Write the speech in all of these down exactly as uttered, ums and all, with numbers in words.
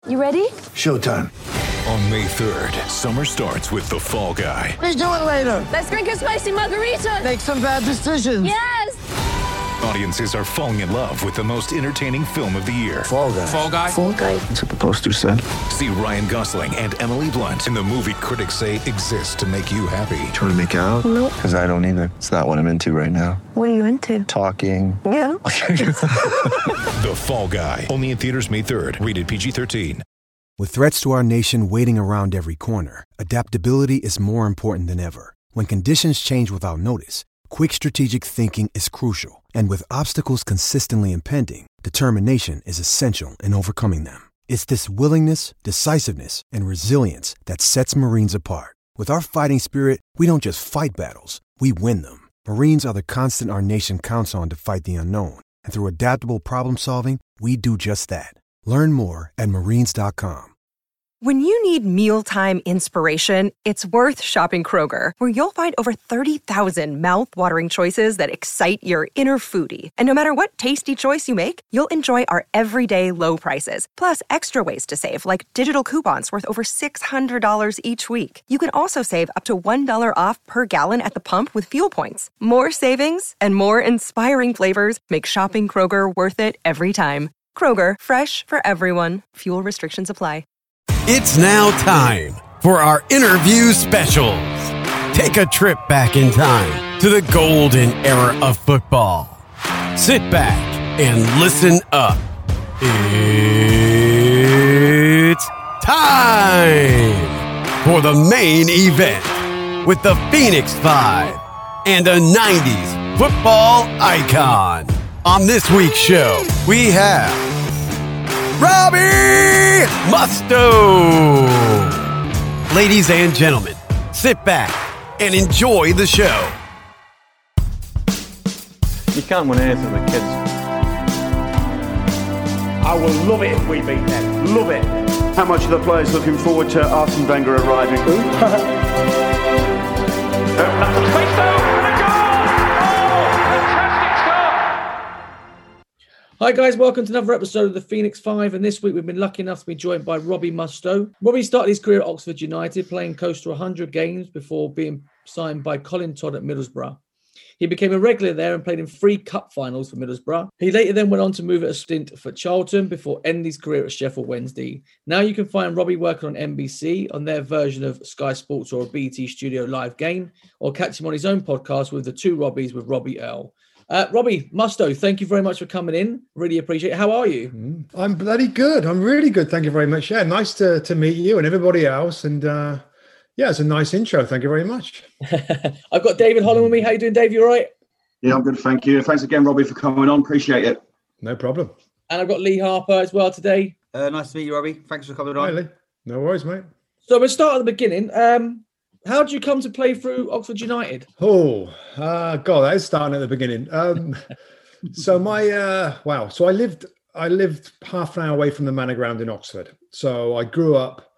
You ready? Showtime. On May third, summer starts with The Fall Guy. Let's do it later. Let's drink a spicy margarita. Make some bad decisions. Yes! Audiences are falling in love with the most entertaining film of the year. Fall Guy. Fall Guy? Fall Guy. That's what the poster said. See Ryan Gosling and Emily Blunt in the movie critics say exists to make you happy. Trying to make it out? Nope. Because I don't either. It's not what I'm into right now. What are you into? Talking. Yeah. The Fall Guy. Only in theaters May third. Rated P G thirteen. With threats to our nation waiting around every corner, adaptability is more important than ever. When conditions change without notice, quick strategic thinking is crucial. And with obstacles consistently impending, determination is essential in overcoming them. It's this willingness, decisiveness, and resilience that sets Marines apart. With our fighting spirit, we don't just fight battles, we win them. Marines are the constant our nation counts on to fight the unknown. And through adaptable problem solving, we do just that. Learn more at marines dot com. When you need mealtime inspiration, it's worth shopping Kroger, where you'll find over thirty thousand mouth-watering choices that excite your inner foodie. And no matter what tasty choice you make, you'll enjoy our everyday low prices, plus extra ways to save, like digital coupons worth over six hundred dollars each week. You can also save up to one dollar off per gallon at the pump with fuel points. More savings and more inspiring flavors make shopping Kroger worth it every time. Kroger, fresh for everyone. Fuel restrictions apply. It's now time for our interview specials. Take a trip back in time to the golden era of football. Sit back and listen up. It's time for the main event with the Phoenix Five and a nineties football icon. On this week's show, we have Robbie Mustoe. Ladies and gentlemen, sit back and enjoy the show. You can't win anything with kids. I will love it if we beat them. Love it. How much are the players looking forward to Arsene Wenger arriving? Open up the space though, and a goal! Oh, fantastic start! Hi guys, welcome to another episode of the Phoenix Five, and this week we've been lucky enough to be joined by Robbie Mustoe. Robbie started his career at Oxford United, playing close to one hundred games before being signed by Colin Todd at Middlesbrough. He became a regular there and played in three cup finals for Middlesbrough. He later then went on to move at a stint for Charlton before ending his career at Sheffield Wednesday. Now you can find Robbie working on N B C on their version of Sky Sports or a B T Studio live game, or catch him on his own podcast with the two Robbies with Robbie Earl. Uh, Robbie Mustoe, thank you very much for coming in. Really appreciate it. How are you? I'm bloody good. I'm really good. Thank you very much. Yeah, nice to, to meet you and everybody else. And uh, yeah, it's a nice intro. Thank you very much. I've got David Holland with me. How you doing, Dave? You all right? Yeah, I'm good. Thank you. Thanks again, Robbie, for coming on. Appreciate it. No problem. And I've got Lee Harper as well today. Uh, nice to meet you, Robbie. Thanks for coming on. Hi, Lee. No worries, mate. So we'll start at the beginning. Um, how did you come to play through Oxford United? Oh, uh, God, that is starting at the beginning. Um, so my, uh, wow. So I lived, I lived half an hour away from the Manor Ground in Oxford. So I grew up,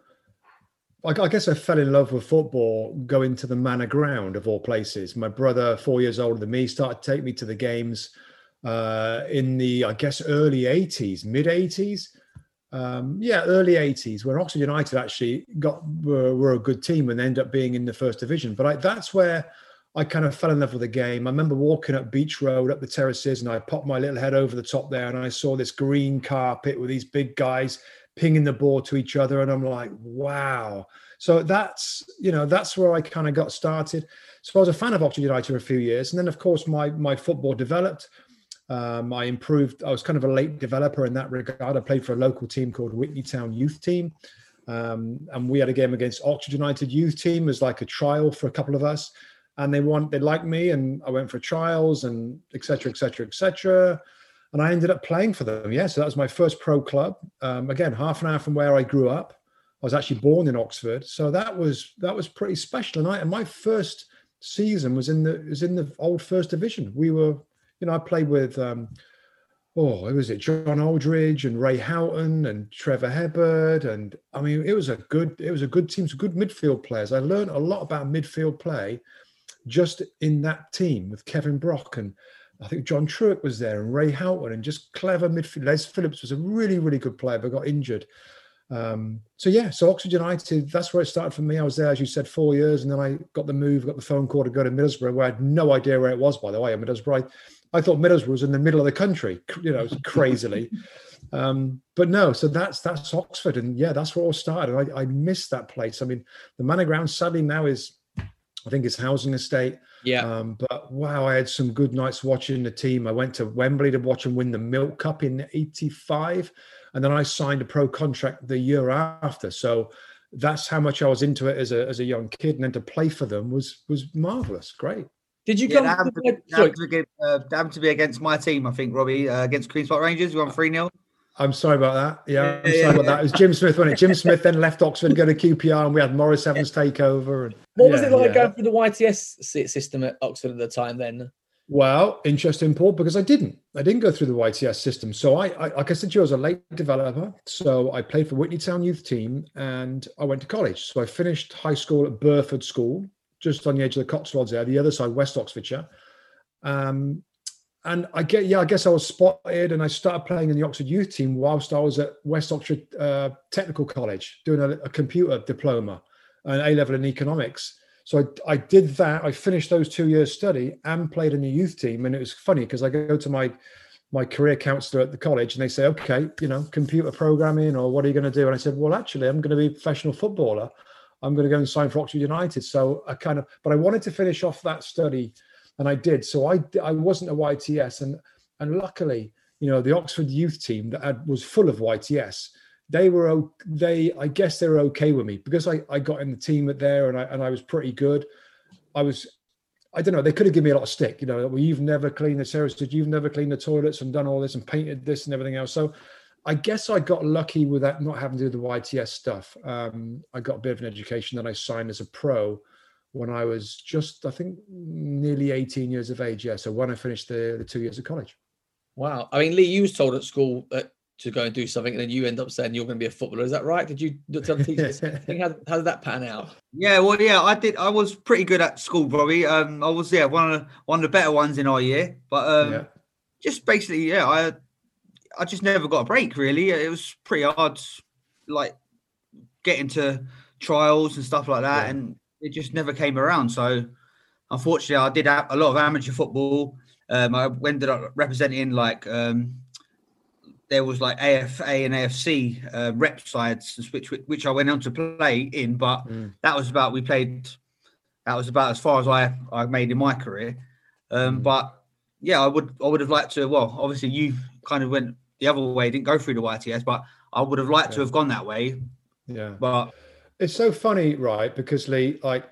I, I guess I fell in love with football going to the Manor Ground of all places. My brother, four years older than me, started to take me to the games uh, in the, I guess, early eighties, mid eighties. Um, yeah, early eighties, when Oxford United actually got were, were a good team and ended up being in the first division. But I, that's where I kind of fell in love with the game. I remember walking up Beach Road, up the terraces, and I popped my little head over the top there, and I saw this green carpet with these big guys pinging the ball to each other, and I'm like, wow. So that's, you know, that's where I kind of got started. So I was a fan of Oxford United for a few years, and then of course my my football developed. Um, I improved. I was kind of a late developer in that regard. I played for a local team called Whitney Town Youth Team. Um, and we had a game against Oxford United Youth Team as like a trial for a couple of us. And they want, they liked me, and I went for trials and et cetera, et cetera, et cetera. And I ended up playing for them. Yeah, so that was my first pro club. Um, again, half an hour from where I grew up. I was actually born in Oxford. So that was that was pretty special. And, I, and my first season was in the was in the old first division. We were, you know, I played with, um, oh, who was it? John Aldridge and Ray Houghton and Trevor Hebard. And I mean, it was a good, it was a good team, some good midfield players. I learned a lot about midfield play just in that team with Kevin Brock, and I think John Truitt was there, and Ray Houghton, and just clever midfield. Les Phillips was a really, really good player, but got injured. Um, so yeah, so Oxford United, that's where it started for me. I was there, as you said, four years, and then I got the move, got the phone call to go to Middlesbrough, where I had no idea where it was, by the way. Middlesbrough, I, I thought Middlesbrough was in the middle of the country, you know, crazily. um, but no, so that's that's Oxford, and yeah, that's where it all started. I, I miss that place. I mean, the Manor Ground sadly now is, I think it's housing estate. Yeah. Um, but wow, I had some good nights watching the team. I went to Wembley to watch them win the Milk Cup in eighty-five. And then I signed a pro contract the year after. So that's how much I was into it as a as a young kid. And then to play for them was was marvelous. Great. Did you yeah, go? That happened, to, that happened, to be, uh, that happened to be against my team, I think, Robbie, uh, against Queen's Park Rangers. We won three nil. I'm sorry about that. Yeah, I'm sorry about that. It was Jim Smith, wasn't it? Jim Smith then left Oxford, go to Q P R, and we had Morris Evans take over. And, what was yeah, it like yeah. going through the Y T S system at Oxford at the time then? Well, interesting, Paul, because I didn't. I didn't go through the Y T S system. So I, I like I said to you, I was a late developer. So I played for Whitney Town Youth Team and I went to college. So I finished high school at Burford School, just on the edge of the Cotswolds there, the other side, West Oxfordshire. Um, and I get, yeah, I guess I was spotted and I started playing in the Oxford Youth Team whilst I was at West Oxford uh, Technical College doing a, a computer diploma, an A-level in economics. So I, I did that. I finished those two years study and played in the youth team. And it was funny because I go to my my career counselor at the college and they say, okay, you know, computer programming or what are you going to do? And I said, well, actually, I'm going to be a professional footballer. I'm going to go and sign for Oxford United. So I kind of, but I wanted to finish off that study and I did. So I I wasn't a Y T S. And, and luckily, you know, the Oxford youth team that had, was full of Y T S. They were, they, I guess they were okay with me because I, I got in the team at there and I, and I was pretty good. I was, I don't know, they could have given me a lot of stick, you know, well, you've never cleaned the terraces, you've never cleaned the toilets and done all this and painted this and everything else. So I guess I got lucky with that, not having to do the Y T S stuff. Um, I got a bit of an education that I signed as a pro when I was just, I think, nearly eighteen years of age. Yeah. So when I finished the, the two years of college. Wow. I mean, Lee, you was told at school that to go and do something, and then you end up saying you're going to be a footballer. Is that right? Did you tell the teachers? how, how did that pan out? Yeah, well, yeah, I did. I was pretty good at school, Robbie. Um, I was, yeah, one of the, one of the better ones in our year. But um, yeah. just basically, yeah, I I just never got a break. Really, it was pretty hard, like getting to trials and stuff like that, yeah. and it just never came around. So, unfortunately, I did a lot of amateur football. Um, I ended up representing like. Um, There was like A F A and A F C uh, rep sides, which which I went on to play in, but mm. that was about we played. That was about as far as I I made in my career. Um, mm. But yeah, I would I would have liked to. Well, obviously you kind of went the other way, didn't go through the Y T S, but I would have liked yeah. to have gone that way. Yeah, but it's so funny, right? Because Lee, like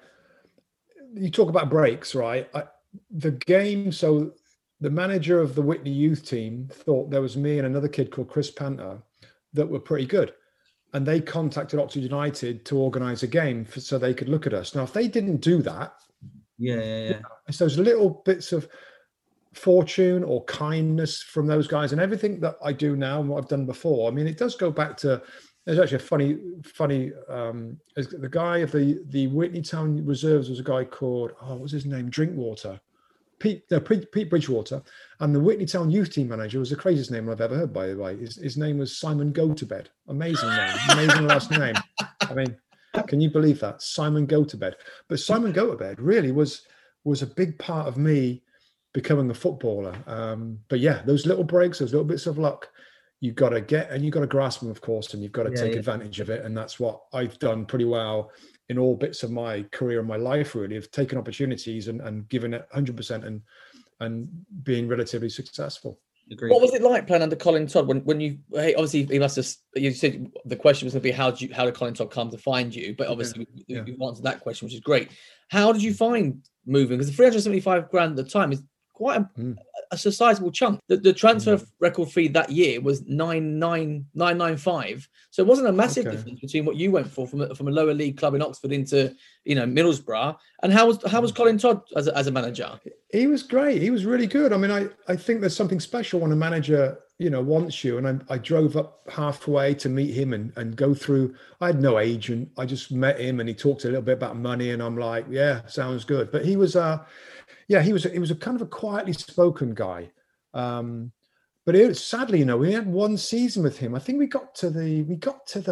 you talk about breaks, right? I, the game, so. The manager of the Whitney youth team thought there was me and another kid called Chris Panther that were pretty good. And they contacted Oxford United to organise a game for, so they could look at us. Now, if they didn't do that, yeah, yeah, yeah. You know, it's those little bits of fortune or kindness from those guys and everything that I do now and what I've done before. I mean, it does go back to, there's actually a funny, funny, um, the guy of the, the Whitney Town Reserves was a guy called, oh, what was his name? Drinkwater. Pete, no, Pete, Pete Bridgewater, and the Whitney Town youth team manager was the craziest name I've ever heard, by the way. His, his name was Simon Gotobed. Amazing name, amazing last name. I mean, can you believe that? Simon Gotobed. But Simon Gotobed really was was a big part of me becoming a footballer. Um, but yeah, those little breaks, those little bits of luck, you've got to get, and you've got to grasp them, of course, and you've got to yeah, take yeah. advantage of it. And that's what I've done pretty well in all bits of my career and my life, really, of taking opportunities and, and giving it one hundred percent and and being relatively successful. Agreed. What was it like playing under Colin Todd when, when you, hey, obviously he must have, you said the question was going to be how did you, how did Colin Todd come to find you? But obviously yeah. you, you answered that question, which is great. How did you find moving? Because the three hundred seventy-five grand at the time is quite a, mm. a sizable chunk. The, the transfer mm. record fee that year was nine nine nine nine five. So it wasn't a massive okay. difference between what you went for from a, from a lower league club in Oxford into, you know, Middlesbrough. And how was how was Colin Todd as a, as a manager? He was great. He was really good. I mean, I, I think there's something special when a manager, you know, wants you. And I, I drove up halfway to meet him and, and go through. I had no agent. I just met him and he talked a little bit about money. And I'm like, yeah, sounds good. But he was, uh, yeah, he was, he was a kind of a quietly spoken guy. Um, but it, sadly, you know, we had one season with him. I think we got to the, we got to the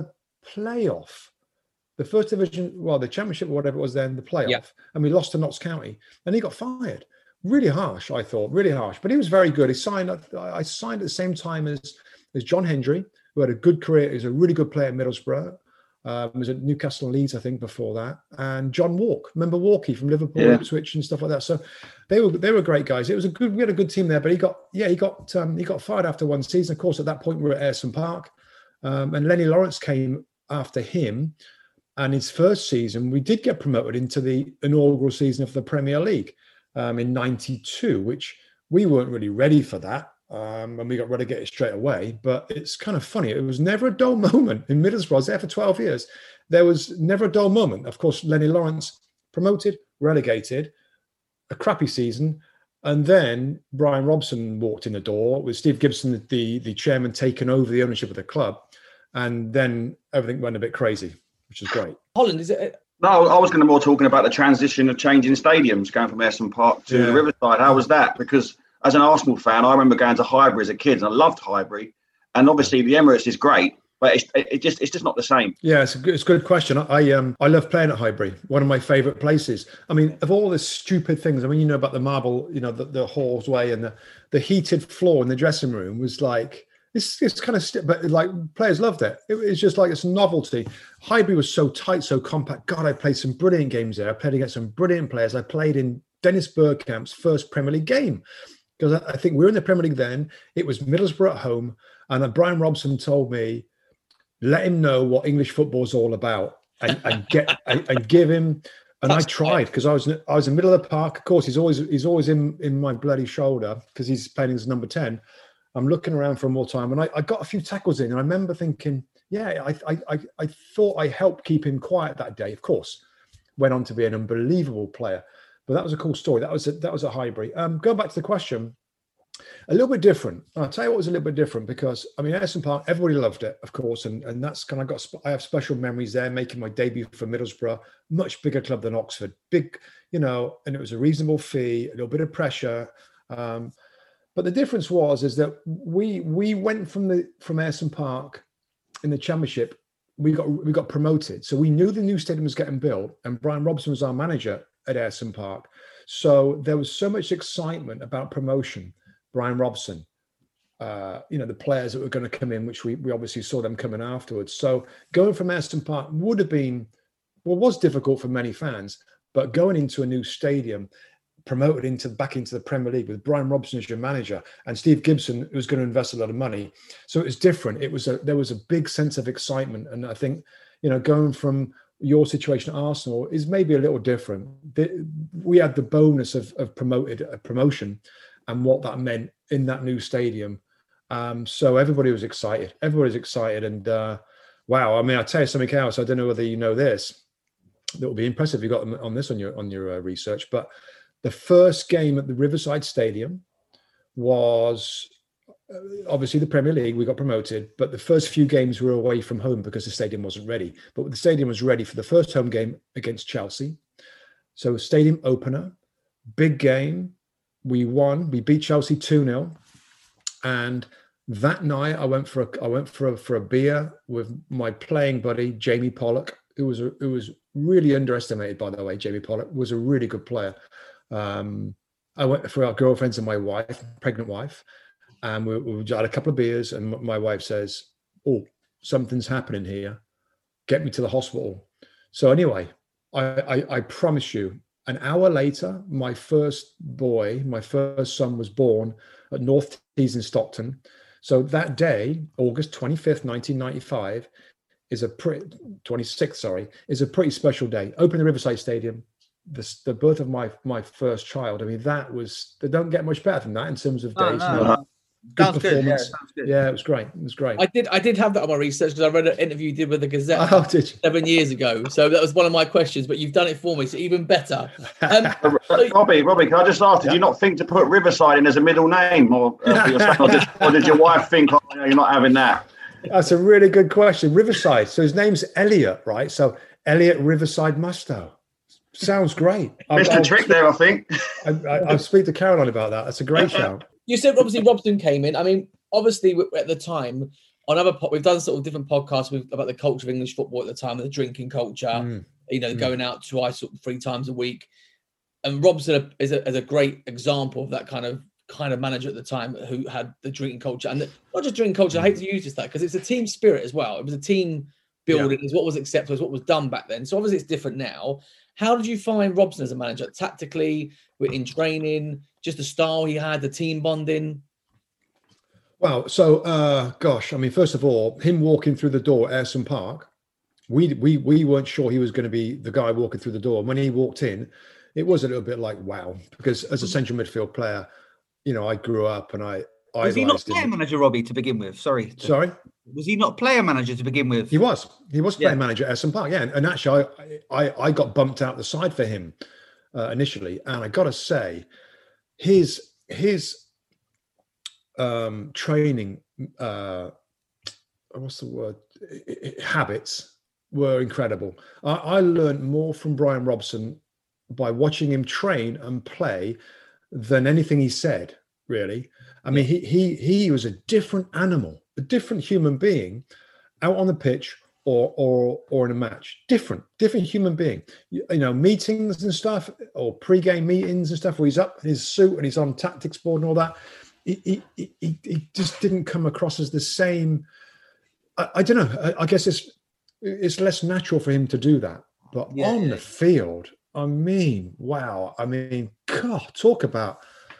playoff, the first division, well, the championship or whatever it was then, the playoff, yeah. and we lost to Notts County, and he got fired. Really harsh, I thought, really harsh. But he was very good. He signed. I signed at the same time as as John Hendry, who had a good career. He was a really good player at Middlesbrough. Um, was at Newcastle and Leeds, I think, before that. And John Walk, remember Walkie from Liverpool, yeah. Ipswich and stuff like that. So they were they were great guys. It was a good. We had a good team there. But he got yeah he got um, he got fired after one season. Of course, at that point we were at Ayresome Park, um, and Lenny Lawrence came after him. And his first season, we did get promoted into the inaugural season of the Premier League um, in ninety-two, which we weren't really ready for that. Um, and we got relegated straight away. But it's kind of funny. It was never a dull moment in Middlesbrough. I was there for twelve years. There was never a dull moment. Of course, Lenny Lawrence promoted, relegated, a crappy season. And then Brian Robson walked in the door with Steve Gibson, the, the chairman, taking over the ownership of the club. And then everything went a bit crazy, which is great. Holland, is it? No, I was going to more talking about the transition of changing stadiums, going from Ayresome Park to yeah. the Riverside. How was that? Because as an Arsenal fan, I remember going to Highbury as a kid, and I loved Highbury. And obviously, the Emirates is great, but it's it just it's just not the same. Yeah, it's a good, it's a good question. I um I love playing at Highbury, one of my favourite places. I mean, of all the stupid things, I mean, you know about the marble, you know, the, the hallway and the the heated floor in the dressing room was like. It's, it's kind of, st- but like players loved it. it. It's just like it's a novelty. Highbury was so tight, so compact. God, I played some brilliant games there. I played against some brilliant players. I played in Dennis Bergkamp's first Premier League game because I, I think we were in the Premier League then. It was Middlesbrough at home, and uh, Brian Robson told me, "Let him know what English football is all about, and, and get and, and give him." And That's I tried because I was I was in the middle of the park. Of course, he's always he's always in in my bloody shoulder because he's playing as number ten. I'm looking around for more time, and I, I got a few tackles in, and I remember thinking, yeah, I, I I thought I helped keep him quiet that day. Of course, went on to be an unbelievable player, but that was a cool story. That was a, that was a Highbury. Um, going back to the question, a little bit different. I'll tell you what was a little bit different because I mean, Ayresome Park, everybody loved it, of course, and and that's kind of got. I have special memories there, making my debut for Middlesbrough, much bigger club than Oxford, big, you know, and it was a reasonable fee, a little bit of pressure. Um, But the difference was is that we we went from the from Ayresome Park in the Championship. We got we got promoted, so we knew the new stadium was getting built, and Brian Robson was our manager at Ayresome Park. So there was so much excitement about promotion. Brian Robson, uh, you know, the players that were going to come in, which we we obviously saw them coming afterwards. So going from Ayresome Park would have been well was difficult for many fans, but going into a new stadium. Promoted into back into the Premier League with Brian Robson as your manager and Steve Gibson, who was going to invest a lot of money. So it was different. It was a there was a big sense of excitement, and I think you know going from your situation at Arsenal is maybe a little different. We had the bonus of of promoted a promotion, and what that meant in that new stadium. Um, so everybody was excited. Everybody was excited, and uh, wow! I mean, I'll tell you something else. I don't know whether you know this. That will be impressive. You got on this on your on your uh, research, but. The first game at the Riverside Stadium was obviously the Premier League. We got promoted, but the first few games were away from home because the stadium wasn't ready. But the stadium was ready for the first home game against Chelsea. So stadium opener, big game. We won. We beat Chelsea two nil. And that night I went for a I went for a, for a beer with my playing buddy Jamie Pollock, who was a, who was really underestimated, by the way. Jamie Pollock was a really good player. Um, I went for our girlfriends and my wife, pregnant wife, and we, we had a couple of beers. And my wife says, "Oh, something's happening here. Get me to the hospital." So anyway, I, I, I promise you, an hour later, my first boy, my first son, was born at North Tees in Stockton. So that day, August twenty-fifth, nineteen ninety-five, is a pretty twenty-sixth, sorry, is a pretty special day. Open the Riverside Stadium. The, the birth of my my first child. I mean, that was, they don't get much better than that in terms of days. Oh, no, no. no. Good Sounds performance. good. Yeah, sounds good. Yeah, it was great. It was great. I did I did have that on my research because I read an interview you did with the Gazette oh, did you? seven years ago. So that was one of my questions, but you've done it for me, so even better. Um, so, Robbie, Robbie, can I just ask, did yeah. you not think to put Riverside in as a middle name? Or, uh, for your son, or, did, or did your wife think, oh, no, you're not having that? That's a really good question. Riverside. So his name's Elliot, right? So Elliot Riverside Mustoe. Sounds great. Missed a trick there, I think. I, I, I'll speak to Caroline about that. That's a great shout. You said obviously Robson came in. I mean, obviously at the time, on other po- we've done sort of different podcasts with, about the culture of English football at the time, the drinking culture, Mm. you know, Mm. going out twice or three times a week. And Robson is a, is a great example of that kind of kind of manager at the time who had the drinking culture. And the, not just drinking culture, I hate to use this that because it's a team spirit as well. It was a team building, yeah. is what was accepted, is what was done back then. So obviously it's different now. How did you find Robson as a manager? Tactically, in training, just the style he had, the team bonding? Well, so, uh, gosh, I mean, first of all, him walking through the door at Ayresome Park, we, we, we weren't sure he was going to be the guy walking through the door. And when he walked in, it was a little bit like, wow, because as a central midfield player, you know, I grew up and I, Was he not player manager, Robbie, to begin with? Sorry. To, Sorry? Was he not player manager to begin with? He was. He was player Yeah. manager at Ayresome Park, yeah. And, and actually, I, I I got bumped out the side for him uh, initially. And I got to say, his his um, training, uh, what's the word, habits were incredible. I, I learned more from Brian Robson by watching him train and play than anything he said, really. I mean, he he he was a different animal, a different human being out on the pitch or or or in a match. Different, different human being. You, you know, meetings and stuff or pre-game meetings and stuff where he's up in his suit and he's on tactics board and all that. He he he, he just didn't come across as the same. I, I don't know. I, I guess it's it's less natural for him to do that. But Yeah. on the field, I mean, wow. I mean, God, talk about.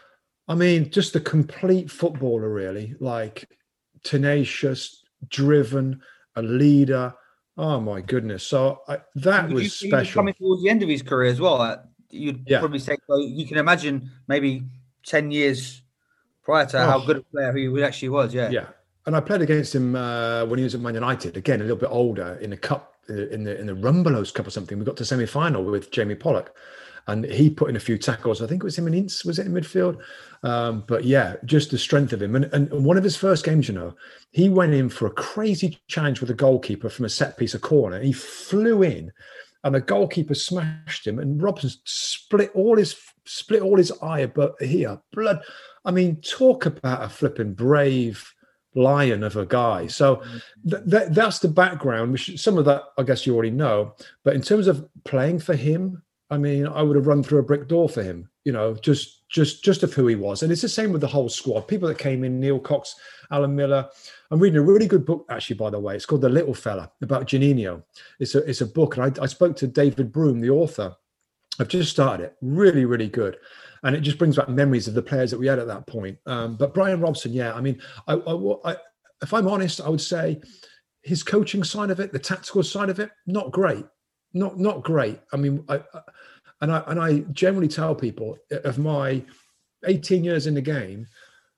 I mean, just a complete footballer, really, like tenacious, driven, a leader. Oh, my goodness. So I, that Would was you see him special. coming towards the end of his career as well. uh, You'd Yeah. probably say, so you can imagine maybe ten years prior to Oh. how good a player he actually was. Yeah. Yeah. And I played against him uh, when he was at Man United, again, a little bit older, in the cup, in the in the Rumbelows Cup or something. We got to semi-final with Jamie Pollock. And he put in a few tackles. I think it was him and Ince, was it in midfield? Um, but yeah, just the strength of him. And, and one of his first games, you know, he went in for a crazy challenge with a goalkeeper from a set piece, a corner. He flew in and the goalkeeper smashed him and Robson split all his split all his eye, but here, blood. I mean, talk about a flipping brave lion of a guy. So th- th- that's the background, which some of that, I guess you already know. But in terms of playing for him, I mean, I would have run through a brick door for him, you know, just just just of who he was. And it's the same with the whole squad. People that came in, Neil Cox, Alan Miller. I'm reading a really good book, actually, by the way. It's called The Little Fella, about Juninho. It's a, it's a book. And I, I spoke to David Broom, the author. I've just started it. Really, really good. And it just brings back memories of the players that we had at that point. Um, but Brian Robson, yeah, I mean, I, I, I, if I'm honest, I would say his coaching side of it, the tactical side of it, not great. Not not great. I mean, I, I, and I and I generally tell people of my eighteen years in the game,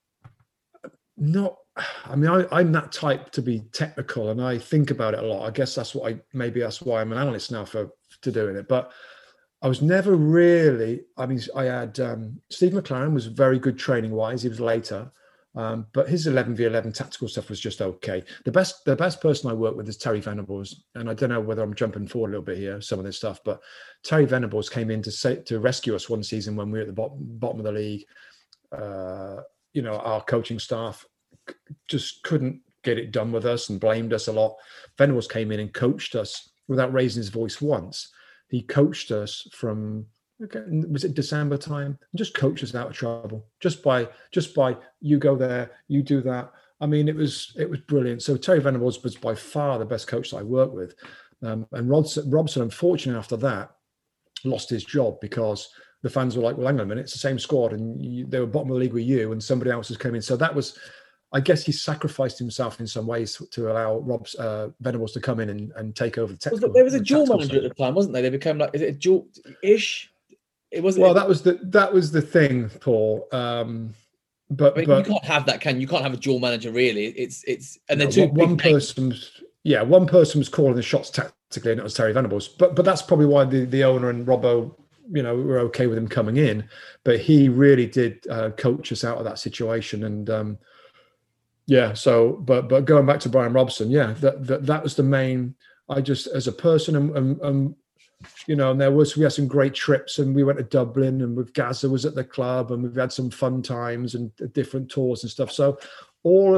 not. I mean, I, I'm that type to be technical, and I think about it a lot. I guess that's what I maybe that's why I'm an analyst now for to doing it. But I was never really. I mean, I had um, Steve McLaren was very good training wise. He was later. Um, but his eleven v eleven tactical stuff was just okay. The best the best person I work with is Terry Venables. And I don't know whether I'm jumping forward a little bit here, some of this stuff, but Terry Venables came in to say, to rescue us one season when we were at the bottom, bottom of the league. Uh, you know, our coaching staff just couldn't get it done with us and blamed us a lot. Venables came in and coached us without raising his voice once. He coached us from... Okay, was it December time? Just coach us out of trouble. Just by, just by you go there, you do that. I mean, it was it was brilliant. So Terry Venables was by far the best coach that I worked with, um, and Robson, Robson, unfortunately, after that, lost his job because the fans were like, "Well, hang on a minute, it's the same squad, and you, they were bottom of the league with you, and somebody else has come in." So that was, I guess, he sacrificed himself in some ways to, to allow Rob's uh, Venables to come in and, and take over the technical. Was there was a the dual tactical manager side. at the time, wasn't there? They became like, is it a dual-ish? It wasn't. Well, that was the that was the thing, Paul. Um, but I mean, but you can't have that, can you? You can't have a dual manager, really. It's it's and you then know, two one, one big names. person's yeah, one person was calling the shots tactically, and it was Terry Venables. But but that's probably why the, the owner and Robbo, you know, were okay with him coming in. But he really did uh, coach us out of that situation, and um, yeah. So, but but going back to Brian Robson, yeah, that that, that was the main. I just as a person and. and, and you know, and there was, we had some great trips and we went to Dublin and with Gaza was at the club and we've had some fun times and different tours and stuff. So all of,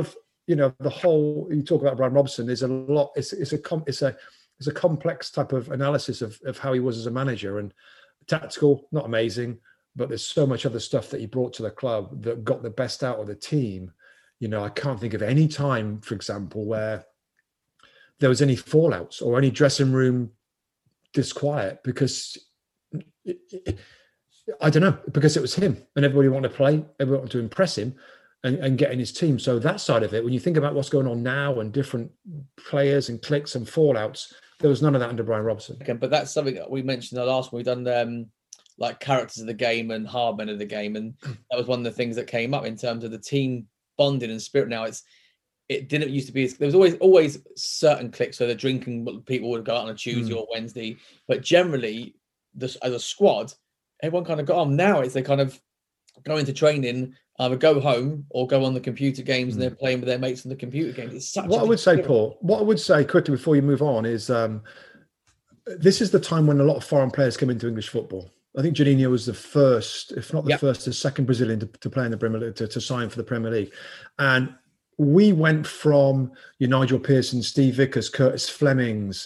you know, the whole, you talk about Brian Robson, there's a lot, it's, it's a, com, it's a, it's a complex type of analysis of, of how he was as a manager, and tactical, not amazing, but there's so much other stuff that he brought to the club that got the best out of the team. You know, I can't think of any time, for example, where there was any fallouts or any dressing room disquiet because it, it, I don't know, because it was him and everybody wanted to play, everybody wanted to impress him and, and get in his team. So that side of it, when you think about what's going on now and different players and cliques and fallouts, there was none of that under Brian Robson. Okay, but that's something that we mentioned in the last one. We've done um, like characters of the game and hard men of the game. And that was one of the things that came up in terms of the team bonding and spirit. Now it's, it didn't used to be, there was always always certain cliques. So the drinking people would go out on a Tuesday mm. or Wednesday, but generally this, as a squad, everyone kind of got on. Now it's they kind of go into training, either go home or go on the computer games mm. and they're playing with their mates on the computer games. It's such what I would say, difference. Paul, what I would say quickly before you move on is um, this is the time when a lot of foreign players come into English football. I think Juninho was the first, if not the yep. first, the second Brazilian to, to play in the Premier League, to, to sign for the Premier League. And we went from your Nigel Pearson, Steve Vickers, Curtis Flemings,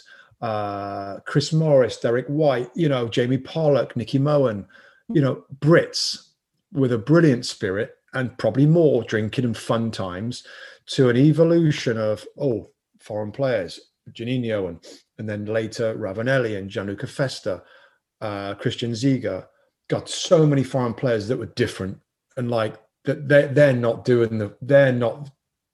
uh, Chris Morris, Derek White, you know, Jamie Pollock, Nicky Mohan, you know, Brits with a brilliant spirit and probably more drinking and fun times, to an evolution of, oh, foreign players, Juninho and, and then later Ravanelli and Gianluca Festa, uh, Christian Ziga. Got so many foreign players that were different and like that they're, they're not doing the, they're not,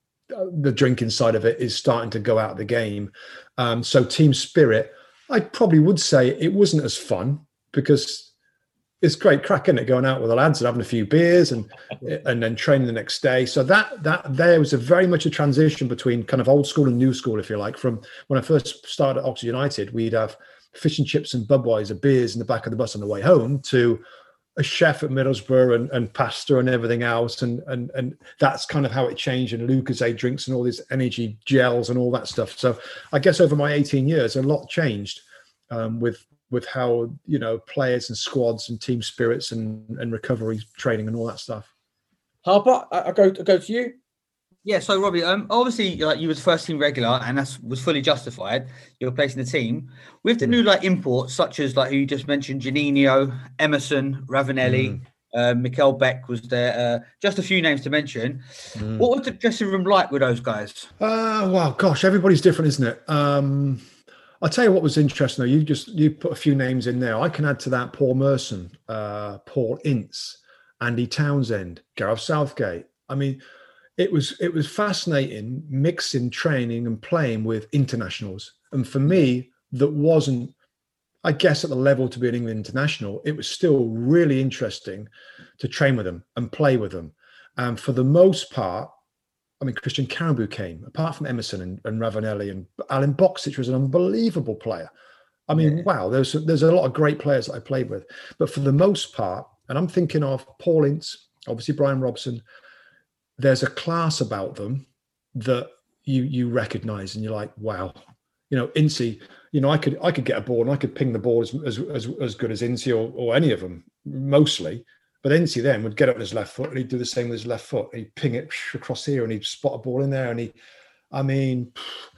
the drinking side of it is starting to go out of the game. Um, so team spirit, I probably would say it wasn't as fun because it's great crack, isn't it? Going out with the lads and having a few beers and and then training the next day. So that that there was a very much a transition between kind of old school and new school, if you like. From when I first started at Oxford United, we'd have fish and chips and Budweiser beers in the back of the bus on the way home, to a chef at Middlesbrough and, and pasta and everything else. And, and, and that's kind of how it changed. And Lucozade drinks and all these energy gels and all that stuff. So I guess over my eighteen years, a lot changed um, with, with how, you know, players and squads and team spirits and, and recovery training and all that stuff. Harper, I, I go, I go to you. Yeah, so Robbie, um, obviously, like you was first team regular, and that was fully justified. You were placing the team with the mm. new like imports, such as like who you just mentioned, Juninho, Emerson, Ravanelli, mm. uh, Mikel Beck was there. Uh, just a few names to mention. Mm. What was the dressing room like with those guys? Uh, well, gosh, everybody's different, isn't it? Um, I'll tell you what was interesting though. You just you put a few names in there. I can add to that: Paul Merson, uh, Paul Ince, Andy Townsend, Gareth Southgate. I mean. It was it was fascinating mixing training and playing with internationals. And for me, that wasn't, I guess, at the level to be an England international. It was still really interesting to train with them and play with them. And for the most part, I mean, Christian Carambou came, apart from Emerson and, and Ravanelli, and Alan Boksic was an unbelievable player. I mean, yeah. wow, there's, there's a lot of great players that I played with. But for the most part, and I'm thinking of Paul Ince, obviously Brian Robson, there's a class about them that you you recognize and you're like, wow, you know, Incy, you know, I could I could get a ball and I could ping the ball as as as, as good as Incy or, or any of them, mostly. But Incy then would get up with his left foot and he'd do the same with his left foot. He'd ping it across here and he'd spot a ball in there. And he, I mean,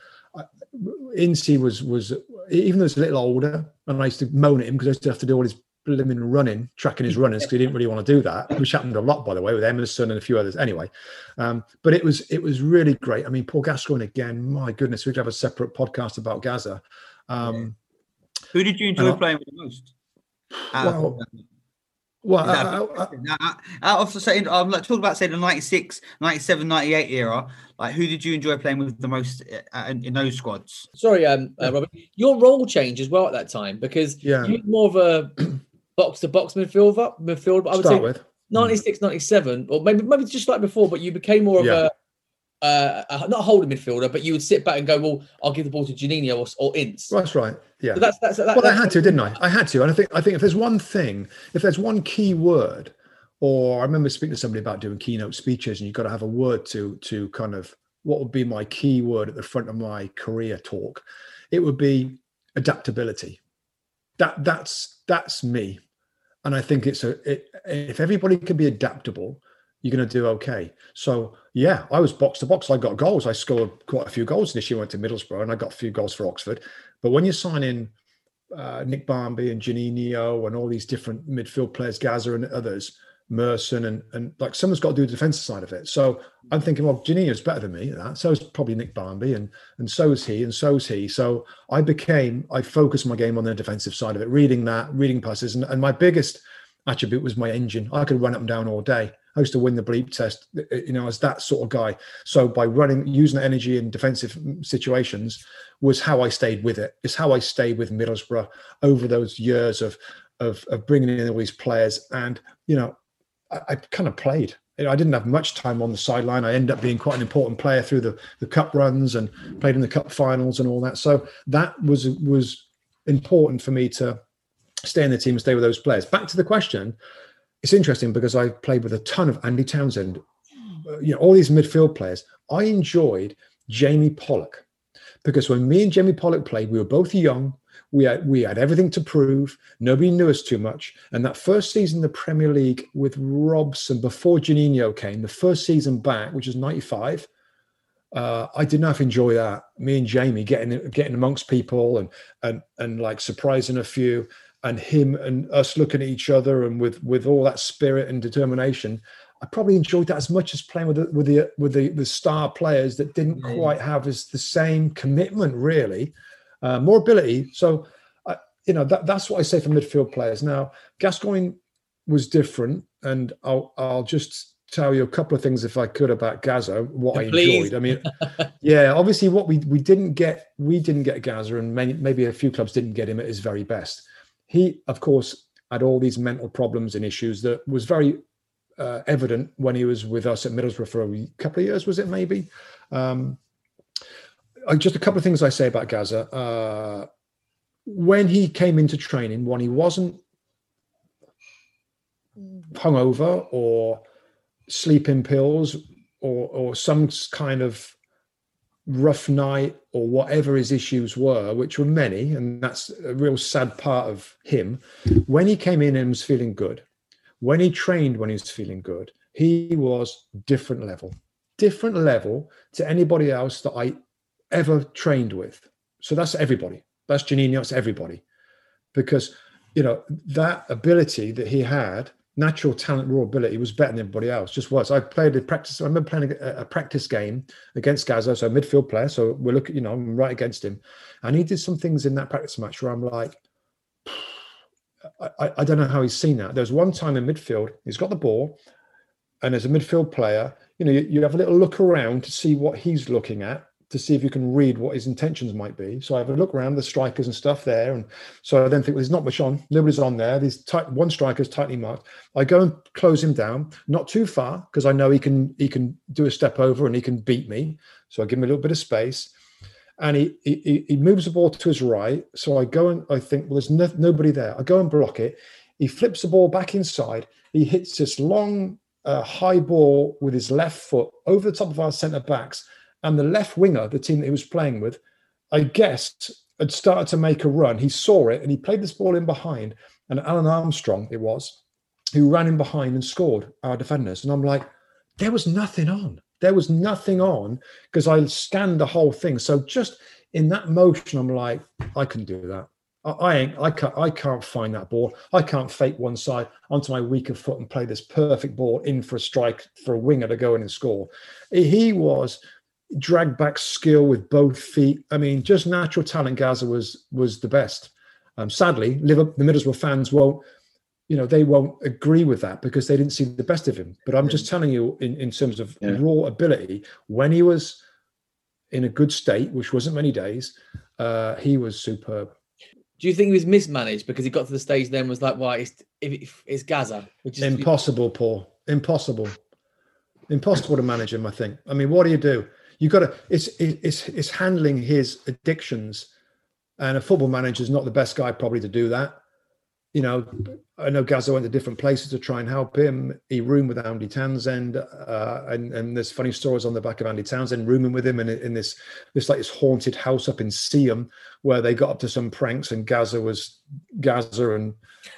Incy was, was even though he's a little older, and I used to moan at him because I used to have to do all his blooming running, tracking his runners, because he didn't really want to do that, which happened a lot, by the way, with Emerson and a few others. Anyway, um, but it was it was really great. I mean, Paul Gascoigne again, my goodness, we could have a separate podcast about Gaza. Um, Who did you enjoy I, playing with the most? Well, well uh, uh, uh, out of the saying, I'm like talking about say the ninety-six, ninety-seven, ninety-eight era. Like, who did you enjoy playing with the most uh, in, in those squads? Sorry, um, uh, Robert, your role changed as well at that time, because yeah. you were more of a box to box midfielder. Midfield, I would Start say with ninety-six, ninety-seven, or maybe maybe just like before, but you became more of yeah. a, uh, a not a holding midfielder, but you would sit back and go, well, I'll give the ball to Juninho or, or Ince. That's right. Yeah. So that's that's that, well, that's, I had to, didn't I? I had to, and I think I think if there's one thing, if there's one key word, or I remember speaking to somebody about doing keynote speeches, and you've got to have a word to to kind of what would be my key word at the front of my career talk, it would be adaptability. That that's that's me. And I think it's a, it, if everybody can be adaptable, you're going to do okay. So, yeah, I was box to box. I got goals. I scored quite a few goals this year. I went to Middlesbrough and I got a few goals for Oxford. But when you sign in uh, Nick Barmby and Juninho and all these different midfield players, Gaza and others, Merson, and and like someone's got to do the defensive side of it. So I'm thinking, well, Juninho's better than me at that. So is probably Nick Barmby, and and so is he, and so is he. So I became, I focused my game on the defensive side of it, reading that, reading passes, and, and my biggest attribute was my engine. I could run up and down all day. I used to win the bleep test, you know, as that sort of guy. So by running, using the energy in defensive situations was how I stayed with it. It's how I stayed with Middlesbrough over those years of of, of bringing in all these players. And, you know, I, I kind of played. You know, I didn't have much time on the sideline. I ended up being quite an important player through the, the cup runs and played in the cup finals and all that. So that was was important for me to stay in the team and stay with those players. Back to the question. It's interesting because I played with a ton of Andy Townsend, you know, all these midfield players. I enjoyed Jamie Pollock because when me and Jamie Pollock played, we were both young. We had we had everything to prove. Nobody knew us too much. And that first season in the Premier League with Robson, before Juninho came, the first season back, which was ninety-five, uh, I did not enjoy that. Me and Jamie getting getting amongst people and and and like surprising a few. And him and us looking at each other and with, with all that spirit and determination, I probably enjoyed that as much as playing with the, with the with the, the star players that didn't mm. quite have as the same commitment, really, uh, more ability. So, uh, you know, that, that's what I say for midfield players. Now, Gascoigne was different, and I'll I'll just tell you a couple of things if I could about Gaza. What I Please. enjoyed. I mean, yeah, obviously, what we we didn't get, we didn't get Gaza, and many, maybe a few clubs didn't get him at his very best. He, of course, had all these mental problems and issues that was very uh, evident when he was with us at Middlesbrough for a couple of years, was it maybe? Um, just a couple of things I say about Gaza. Uh, when he came into training, when he wasn't hungover or sleeping pills or, or some kind of rough night or whatever his issues were, which were many, and that's a real sad part of him. When he came in and was feeling good, when he trained when he was feeling good, he was different level, different level to anybody else that I ever trained with. So that's everybody. That's Juninho, that's everybody. Because, you know, that ability that he had, natural talent, raw ability, was better than everybody else. Just was. I played a practice. I remember playing a, a practice game against Gaza, so a midfield player. So we're looking, you know, I'm right against him, and he did some things in that practice match where I'm like, I, I don't know how he's seen that. There's one time in midfield, he's got the ball, and as a midfield player, you know, you, you have a little look around to see what he's looking at, to see if you can read what his intentions might be. So I have a look around the strikers and stuff there. And so I then think, well, there's not much on. Nobody's on there. There's tight, one striker's tightly marked. I go and close him down, not too far, because I know he can he can do a step over and he can beat me. So I give him a little bit of space. And he he, he moves the ball to his right. So I go and I think, well, there's no, nobody there. I go and block it. He flips the ball back inside. He hits this long, uh, high ball with his left foot over the top of our centre backs. And the left winger, the team that he was playing with, I guessed, had started to make a run. He saw it and he played this ball in behind. And Alan Armstrong, it was, who ran in behind and scored our defenders. And I'm like, there was nothing on. There was nothing on because I scanned the whole thing. So just in that motion, I'm like, I can do that. I, I ain't, I can't, I can't find that ball. I can't fake one side onto my weaker foot and play this perfect ball in for a strike for a winger to go in and score. He was drag back skill with both feet. I mean, just natural talent. Gaza was was the best. Um, sadly, Liverpool, the Middlesbrough fans won't, you know, they won't agree with that because they didn't see the best of him. But I'm just telling you, in, in terms of yeah. raw ability, when he was in a good state, which wasn't many days, uh, he was superb. Do you think he was mismanaged because he got to the stage then was like, well, it's, it's Gaza? Which is impossible, Paul. Impossible. Impossible to manage him, I think. I mean, what do you do? You got to. It's it's it's handling his addictions, and a football manager is not the best guy probably to do that. You know, I know Gaza went to different places to try and help him. He roomed with Andy Townsend, uh, and and there's funny stories on the back of Andy Townsend rooming with him in in this this like this haunted house up in Seaham where they got up to some pranks and Gaza was Gaza and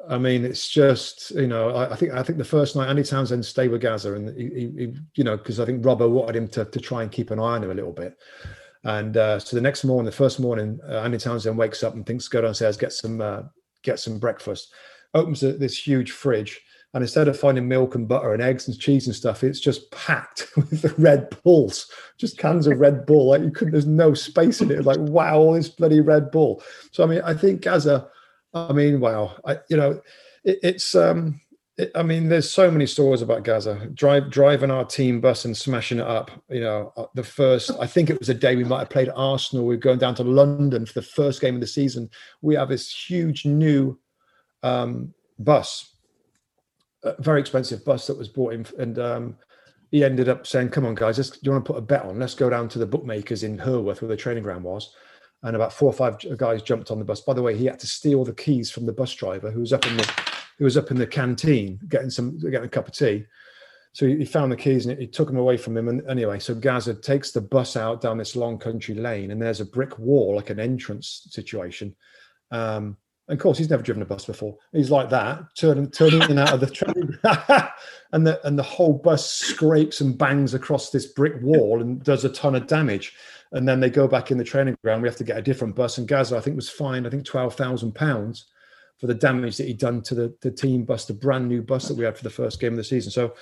I mean, it's just, you know, I, I think I think the first night Andy Townsend stayed with Gazza, and he, he, he you know, because I think Robbo wanted him to to try and keep an eye on him a little bit. And uh, so the next morning, the first morning, uh, Andy Townsend wakes up and thinks, go downstairs, get some uh, get some breakfast. Opens a, this huge fridge, and instead of finding milk and butter and eggs and cheese and stuff, it's just packed with the Red Bulls, just cans of Red Bull. Like you couldn't, there's no space in it. Like, wow, all this bloody Red Bull. So I mean, I think Gazza, I mean, wow, I, you know, it, it's. Um, it, I mean, there's so many stories about Gazza drive driving our team bus and smashing it up. You know, the first, I think it was a day we might have played at Arsenal. We were going down to London for the first game of the season. We have this huge new um, bus, a very expensive bus that was bought in, and um, he ended up saying, "Come on, guys, let's, do you want to put a bet on? Let's go down to the bookmakers in Herworth, where the training ground was." And about four or five guys jumped on the bus. By the way, he had to steal the keys from the bus driver who was up in the who was up in the canteen getting some getting a cup of tea. So he, he found the keys and he took them away from him. And anyway, so Gazza takes the bus out down this long country lane, and there's a brick wall, like an entrance situation. Um, and of course, he's never driven a bus before. He's like that, turning turning out of the train, and the and the whole bus scrapes and bangs across this brick wall and does a ton of damage. And then they go back in the training ground. We have to get a different bus. And Gazza, I think, was fined, I think, twelve thousand pounds for the damage that he'd done to the, the team bus, the brand new bus that we had for the first game of the season. So,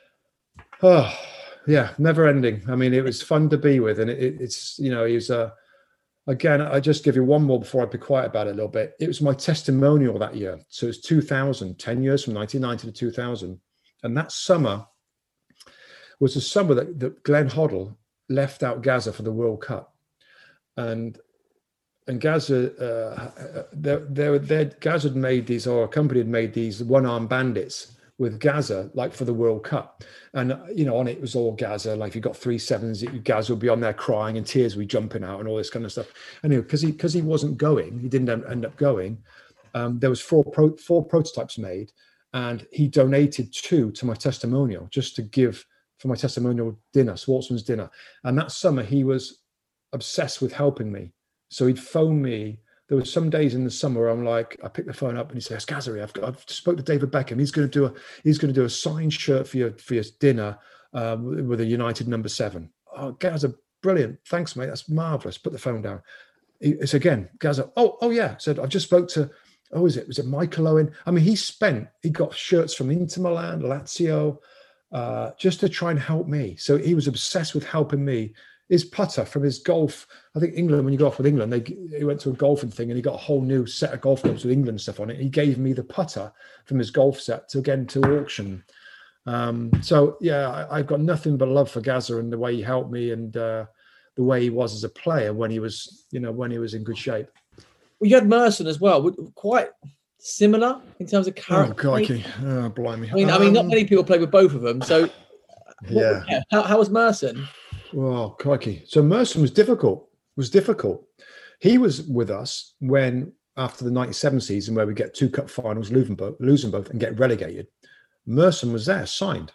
oh, yeah, never ending. I mean, it was fun to be with. And it, it, it's, you know, he was, uh, again, I just give you one more before I be quiet about it a little bit. It was my testimonial that year. So it was two thousand, ten years from nineteen ninety to two thousand. And that summer was the summer that, that Glenn Hoddle left out Gazza for the World Cup. And and Gazza, uh, they, they, they, Gazza had made these, or a company had made these one-armed bandits with Gazza, like for the World Cup. And, you know, on it was all Gazza. Like if you got three sevens, Gazza would be on there crying and tears would be jumping out and all this kind of stuff. Anyway, because he because he wasn't going, he didn't end up going, um, there was four pro, four prototypes made, and he donated two to my testimonial just to give for my testimonial dinner, Schwartzman's dinner. And that summer he was obsessed with helping me. So he'd phone me. There were some days in the summer where I'm like, I pick the phone up and he says, "Gazza, I've got, I've spoke to David Beckham. He's going to do a, he's going to do a signed shirt for your, for your dinner um, with a United number seven. Oh, Gazza, brilliant. Thanks, mate. That's marvelous. Put the phone down. It's again, Gazza. Oh, oh yeah. Said, I've just spoke to, oh, is it, was it Michael Owen? I mean, he spent, he got shirts from Inter Milan, Lazio, uh, just to try and help me. So he was obsessed with helping me. His putter from his golf, I think England, when you go off with England, they he went to a golfing thing and he got a whole new set of golf clubs with England stuff on it. He gave me the putter from his golf set to again to auction. Um, so yeah, I, I've got nothing but love for Gazza and the way he helped me and uh, the way he was as a player when he was, you know, when he was in good shape. Well, you had Merson as well, quite similar in terms of character. Oh, crikey. Oh, blimey. I mean, um, I mean, not many people play with both of them. So yeah, yeah. How, how was Merson? Oh, crikey. So Merson was difficult, was difficult. He was with us when, after the ninety-seven season, where we get two cup finals, lose them both, lose them both and get relegated. Merson was there, signed.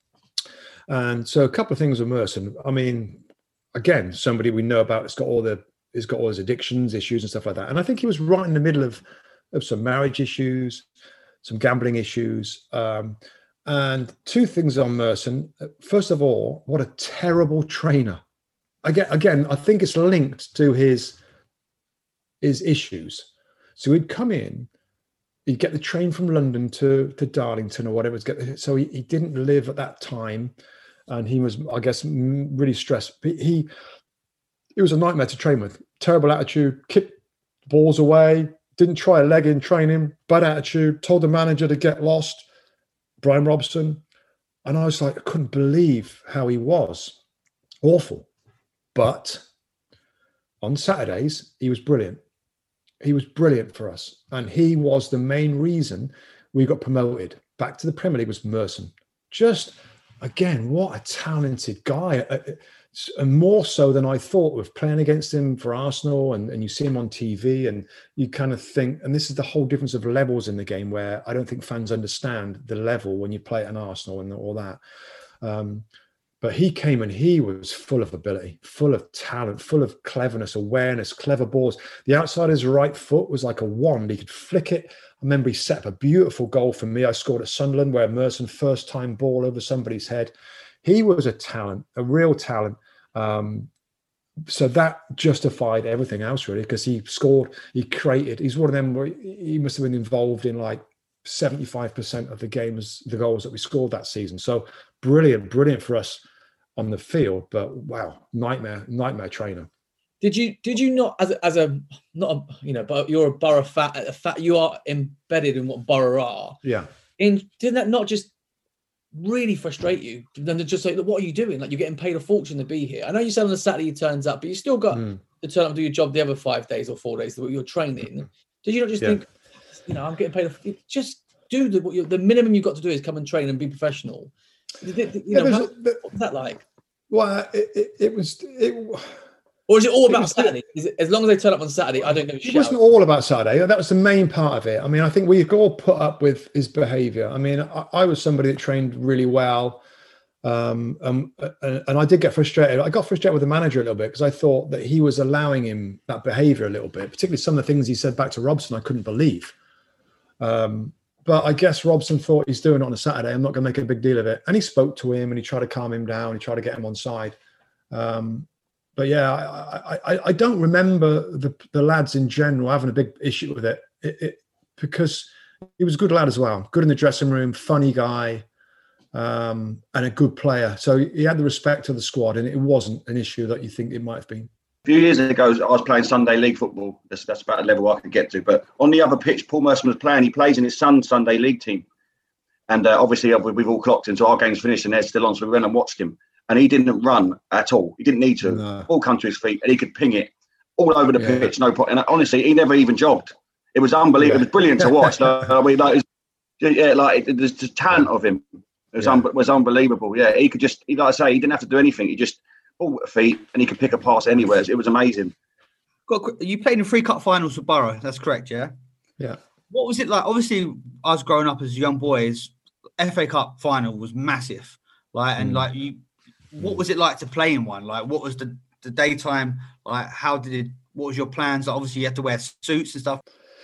And so a couple of things with Merson. I mean, again, somebody we know about, it's got all the, he's got all his addictions, issues and stuff like that. And I think he was right in the middle of, of some marriage issues, some gambling issues. Um, And two things on Merson. First of all, what a terrible trainer. Again, again, I think it's linked to his, his issues. So he'd come in, he'd get the train from London to, to Darlington or whatever. Get, so he, he didn't live at that time. And he was, I guess, really stressed. He, he was a nightmare to train with. Terrible attitude, kicked balls away, didn't try a leg in training, bad attitude, told the manager to get lost. Brian Robson. And I was like, I couldn't believe how he was. Awful. But on Saturdays, he was brilliant. He was brilliant for us. And he was the main reason we got promoted. Back to the Premier League was Merson. Just, again, what a talented guy. And more so than I thought, with playing against him for Arsenal, and, and you see him on T V and you kind of think, and this is the whole difference of levels in the game, where I don't think fans understand the level when you play at an Arsenal and all that. Um, but he came and he was full of ability, full of talent, full of cleverness, awareness, clever balls. The outside of his right foot was like a wand. He could flick it. I remember he set up a beautiful goal for me. I scored at Sunderland where Merson first time ball over somebody's head. He was a talent, a real talent. Um, so that justified everything else really, because he scored, he created, he's one of them where he must have been involved in like seventy-five percent of the games, the goals that we scored that season. So brilliant, brilliant for us on the field, but wow, nightmare, nightmare trainer. Did you, did you not, as a, as a, not a, you know, but you're a Borough fat, a fat, you are embedded in what Borough are. Yeah. In, didn't that not just really frustrate you? Then to just say, look, what are you doing? Like, you're getting paid a fortune to be here. I know you said on the Saturday you turns up, but you still got mm. to turn up and do your job the other five days or four days that you're training. Did you not just yeah. think, you know, I'm getting paid a, just do the, what you're, the minimum you've got to do is come and train and be professional. You know, yeah, how, what was that like? Well, it, it, it was... It, Or is it all about it Saturday? Is it, as long as they turn up on Saturday, I don't know. It wasn't all about Saturday. That was the main part of it. I mean, I think we all put up with his behaviour. I mean, I, I was somebody that trained really well. Um, um, and, and I did get frustrated. I got frustrated with the manager a little bit because I thought that he was allowing him that behaviour a little bit, particularly some of the things he said back to Robson I couldn't believe. Um, but I guess Robson thought he's doing it on a Saturday. I'm not going to make a big deal of it. And he spoke to him and he tried to calm him down. He tried to get him on side. Um, But yeah, I, I, I don't remember the, the lads in general having a big issue with it, it, it because he was a good lad as well, good in the dressing room, funny guy, um, and a good player. So he had the respect of the squad, and it wasn't an issue that you think it might have been. A few years ago, I was playing Sunday League football. That's, that's about a level I could get to. But on the other pitch, Paul Merson was playing. He plays in his son's Sunday League team. And uh, obviously, we've all clocked in, so our game's finished, and they're still on. So we went and watched him. And he didn't run at all. He didn't need to. No. All come to his feet, and he could ping it all over the yeah. pitch, no problem. And honestly, he never even jogged. It was unbelievable. Yeah. It was brilliant to watch. like, I mean, like, yeah, like it, the talent of him was, yeah. un, was unbelievable. Yeah, he could just, he, like I say, he didn't have to do anything. He just ball at feet, and he could pick a pass anywhere. It was amazing. You played in three cup finals for Borough. That's correct, yeah. Yeah. What was it like? Obviously, I was growing up as young boys. F A Cup final was massive, like, and mm. like you. What was it like to play in one? Like, what was the, the daytime? Like, how did it, what was your plans? Like, obviously, you had to wear suits and stuff.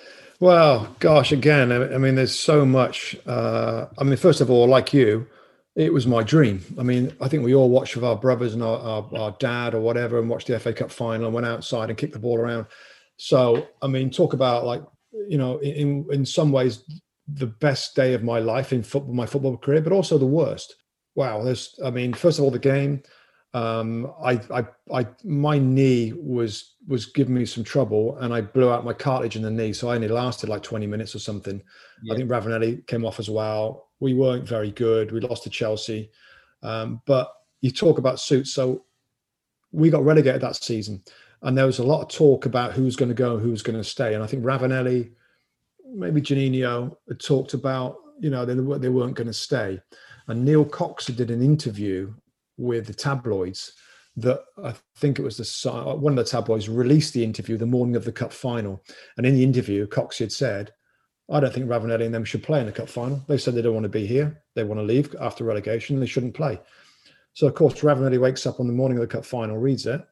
Well, gosh, again, I mean, there's so much. Uh, I mean, first of all, like you, it was my dream. I mean, I think we all watched with our brothers and our, our, our dad or whatever and watched the F A Cup final and went outside and kicked the ball around. So, I mean, talk about like, you know, in, in some ways, the best day of my life in football, my football career, but also the worst. Wow, there's. I mean, first of all, the game. Um, I, I, I, my knee was was giving me some trouble, and I blew out my cartilage in the knee, so I only lasted like twenty minutes or something. Yeah. I think Ravanelli came off as well. We weren't very good. We lost to Chelsea, um, but you talk about suits. So we got relegated that season, and there was a lot of talk about who's going to go, and who's going to stay, and I think Ravanelli, maybe Janino, had talked about, you know, they they weren't going to stay. And Neil Cox did an interview with the tabloids that I think it was the one of the tabloids released the interview the morning of the cup final. And in the interview, Cox had said, I don't think Ravanelli and them should play in the cup final. They said they don't want to be here. They want to leave after relegation. They shouldn't play. So, of course, Ravanelli wakes up on the morning of the cup final, reads it,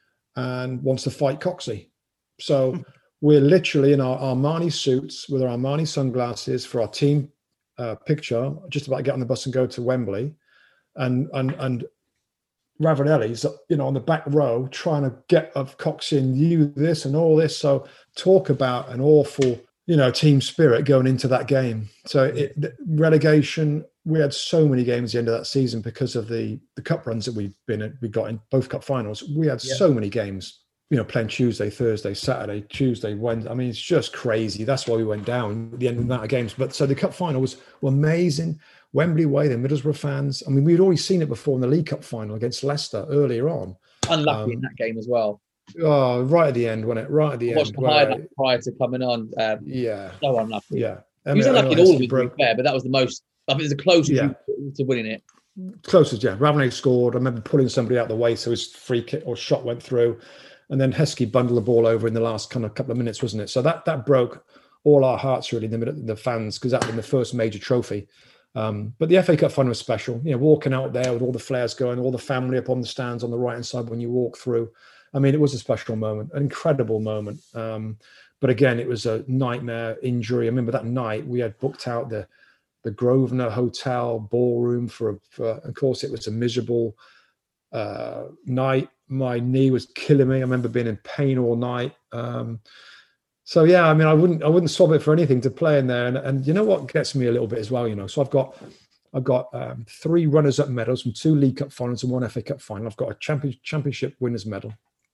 and wants to fight Coxey. So we're literally in our Armani suits with our Armani sunglasses for our team Uh, picture, just about to get on the bus and go to Wembley, and and and Ravanelli's, you know, on the back row trying to get of Cox in, you this and all this. So talk about an awful, you know, team spirit going into that game. So it, relegation, we had so many games at the end of that season because of the the cup runs that we've been we got in both cup finals. We had yeah. so many games, you know, playing Tuesday, Thursday, Saturday, Tuesday, Wednesday. I mean, it's just crazy. That's why we went down at the end of that games. But so the cup final was amazing. Wembley way, the Middlesbrough fans. I mean, we'd already seen it before in the League Cup final against Leicester earlier on. Unlucky um, in that game as well. Oh, right at the end, wasn't it? Right at the I watched end. Watched the highlight prior to coming on. Um, yeah. So unlucky. Yeah. He was unlucky in all of it, to be fair, but that was the most, I think it was the closest yeah. to winning it. Closest, yeah. Ravanelli scored. I remember pulling somebody out the way so his free kick or shot went through. And then Heskey bundled the ball over in the last kind of couple of minutes, wasn't it? So that that broke all our hearts, really, the, the fans, because that was the first major trophy. Um, but the F A Cup final was special. You know, walking out there with all the flares going, all the family up on the stands on the right hand side when you walk through. I mean, it was a special moment, an incredible moment. Um, but again, it was a nightmare injury. I remember that night we had booked out the the Grosvenor Hotel ballroom for, for of course, it was a miserable uh, night. My knee was killing me. I remember being in pain all night. Um, So yeah, I mean, I wouldn't, I wouldn't swap it for anything to play in there. And, and you know what gets me a little bit as well, you know. So I've got, I've got um, three runners-up medals from two League Cup finals and one F A Cup final. I've got a champion, championship winners medal,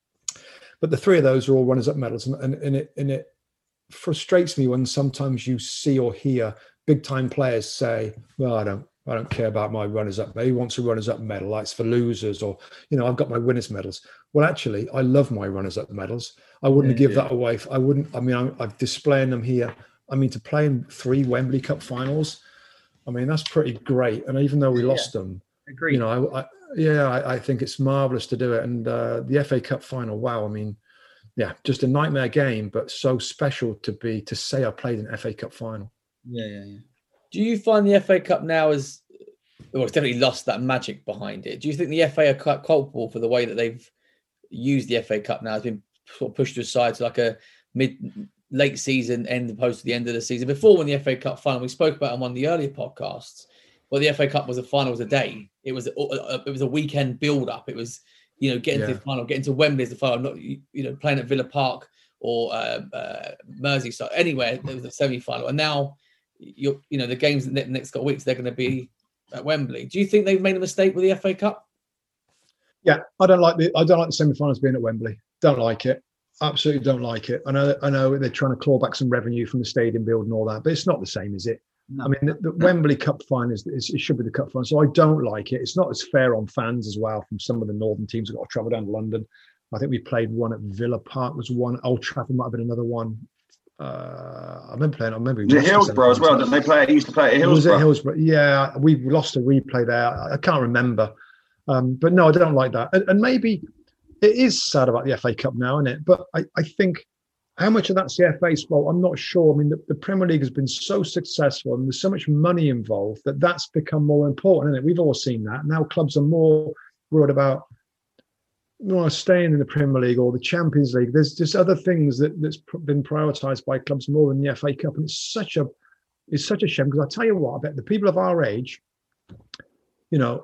but the three of those are all runners-up medals, and, and, and it and it frustrates me when sometimes you see or hear big-time players say, "Well, I don't, I don't care about my runners-up. He wants a runners-up medal. Like it's for losers," or you know, "I've got my winners medals." Well, actually, I love my runners-up medals. I wouldn't yeah, give yeah. that away. I wouldn't. I mean, I'm, I'm displaying them here. I mean, to play in three Wembley Cup finals, I mean, that's pretty great. And even though we lost yeah. them, Agreed. you know, I, I, yeah, I, I think it's marvelous to do it. And uh, the F A Cup final, wow. I mean, yeah, just a nightmare game, but so special to be to say I played an F A Cup final. Yeah, yeah, yeah. Do you find the F A Cup now as well? It's definitely lost that magic behind it. Do you think the F A are quite culpable for the way that they've used the F A Cup now? Has been sort of pushed aside to like a mid late season end opposed to the end of the season. Before, when the F A Cup final, we spoke about it on one of the earlier podcasts, well, the F A Cup was a final, was a day. It was a, it was a weekend build up. It was, you know, getting yeah. to the final, getting to Wembley as the final, not, you know, playing at Villa Park or uh, uh, Merseyside, anywhere. There was a semi final, and now you're, you know, the games in the next couple of weeks, they're going to be at Wembley. Do you think they've made a mistake with the F A Cup? Yeah, I don't like the I don't like the semi-finals being at Wembley. Don't like it. Absolutely don't like it. I know I know they're trying to claw back some revenue from the stadium build and all that, but it's not the same, is it? No. I mean, the, the no. Wembley Cup final is, is it should be the Cup final, so I don't like it. It's not as fair on fans as well. From some of the northern teams who've got to travel down to London. I think we played one at Villa Park. Was one. Old Trafford might have been another one. Uh, I remember playing. I remember it Hillsborough as well. Didn't they play? It used to play at Hillsborough. Was it Hillsborough? Yeah, we lost a replay there. I can't remember. Um, but no, I don't like that. And, and maybe it is sad about the F A Cup now, isn't it? But I, I think how much of that's the F A's fault, I'm not sure. I mean, the, the Premier League has been so successful and there's so much money involved that that's become more important, isn't it? We've all seen that. Now clubs are more worried about you know, staying in the Premier League or the Champions League. There's just other things that, that's been prioritised by clubs more than the F A Cup. And it's such a, it's such a shame because I tell you what, I bet the people of our age, you know,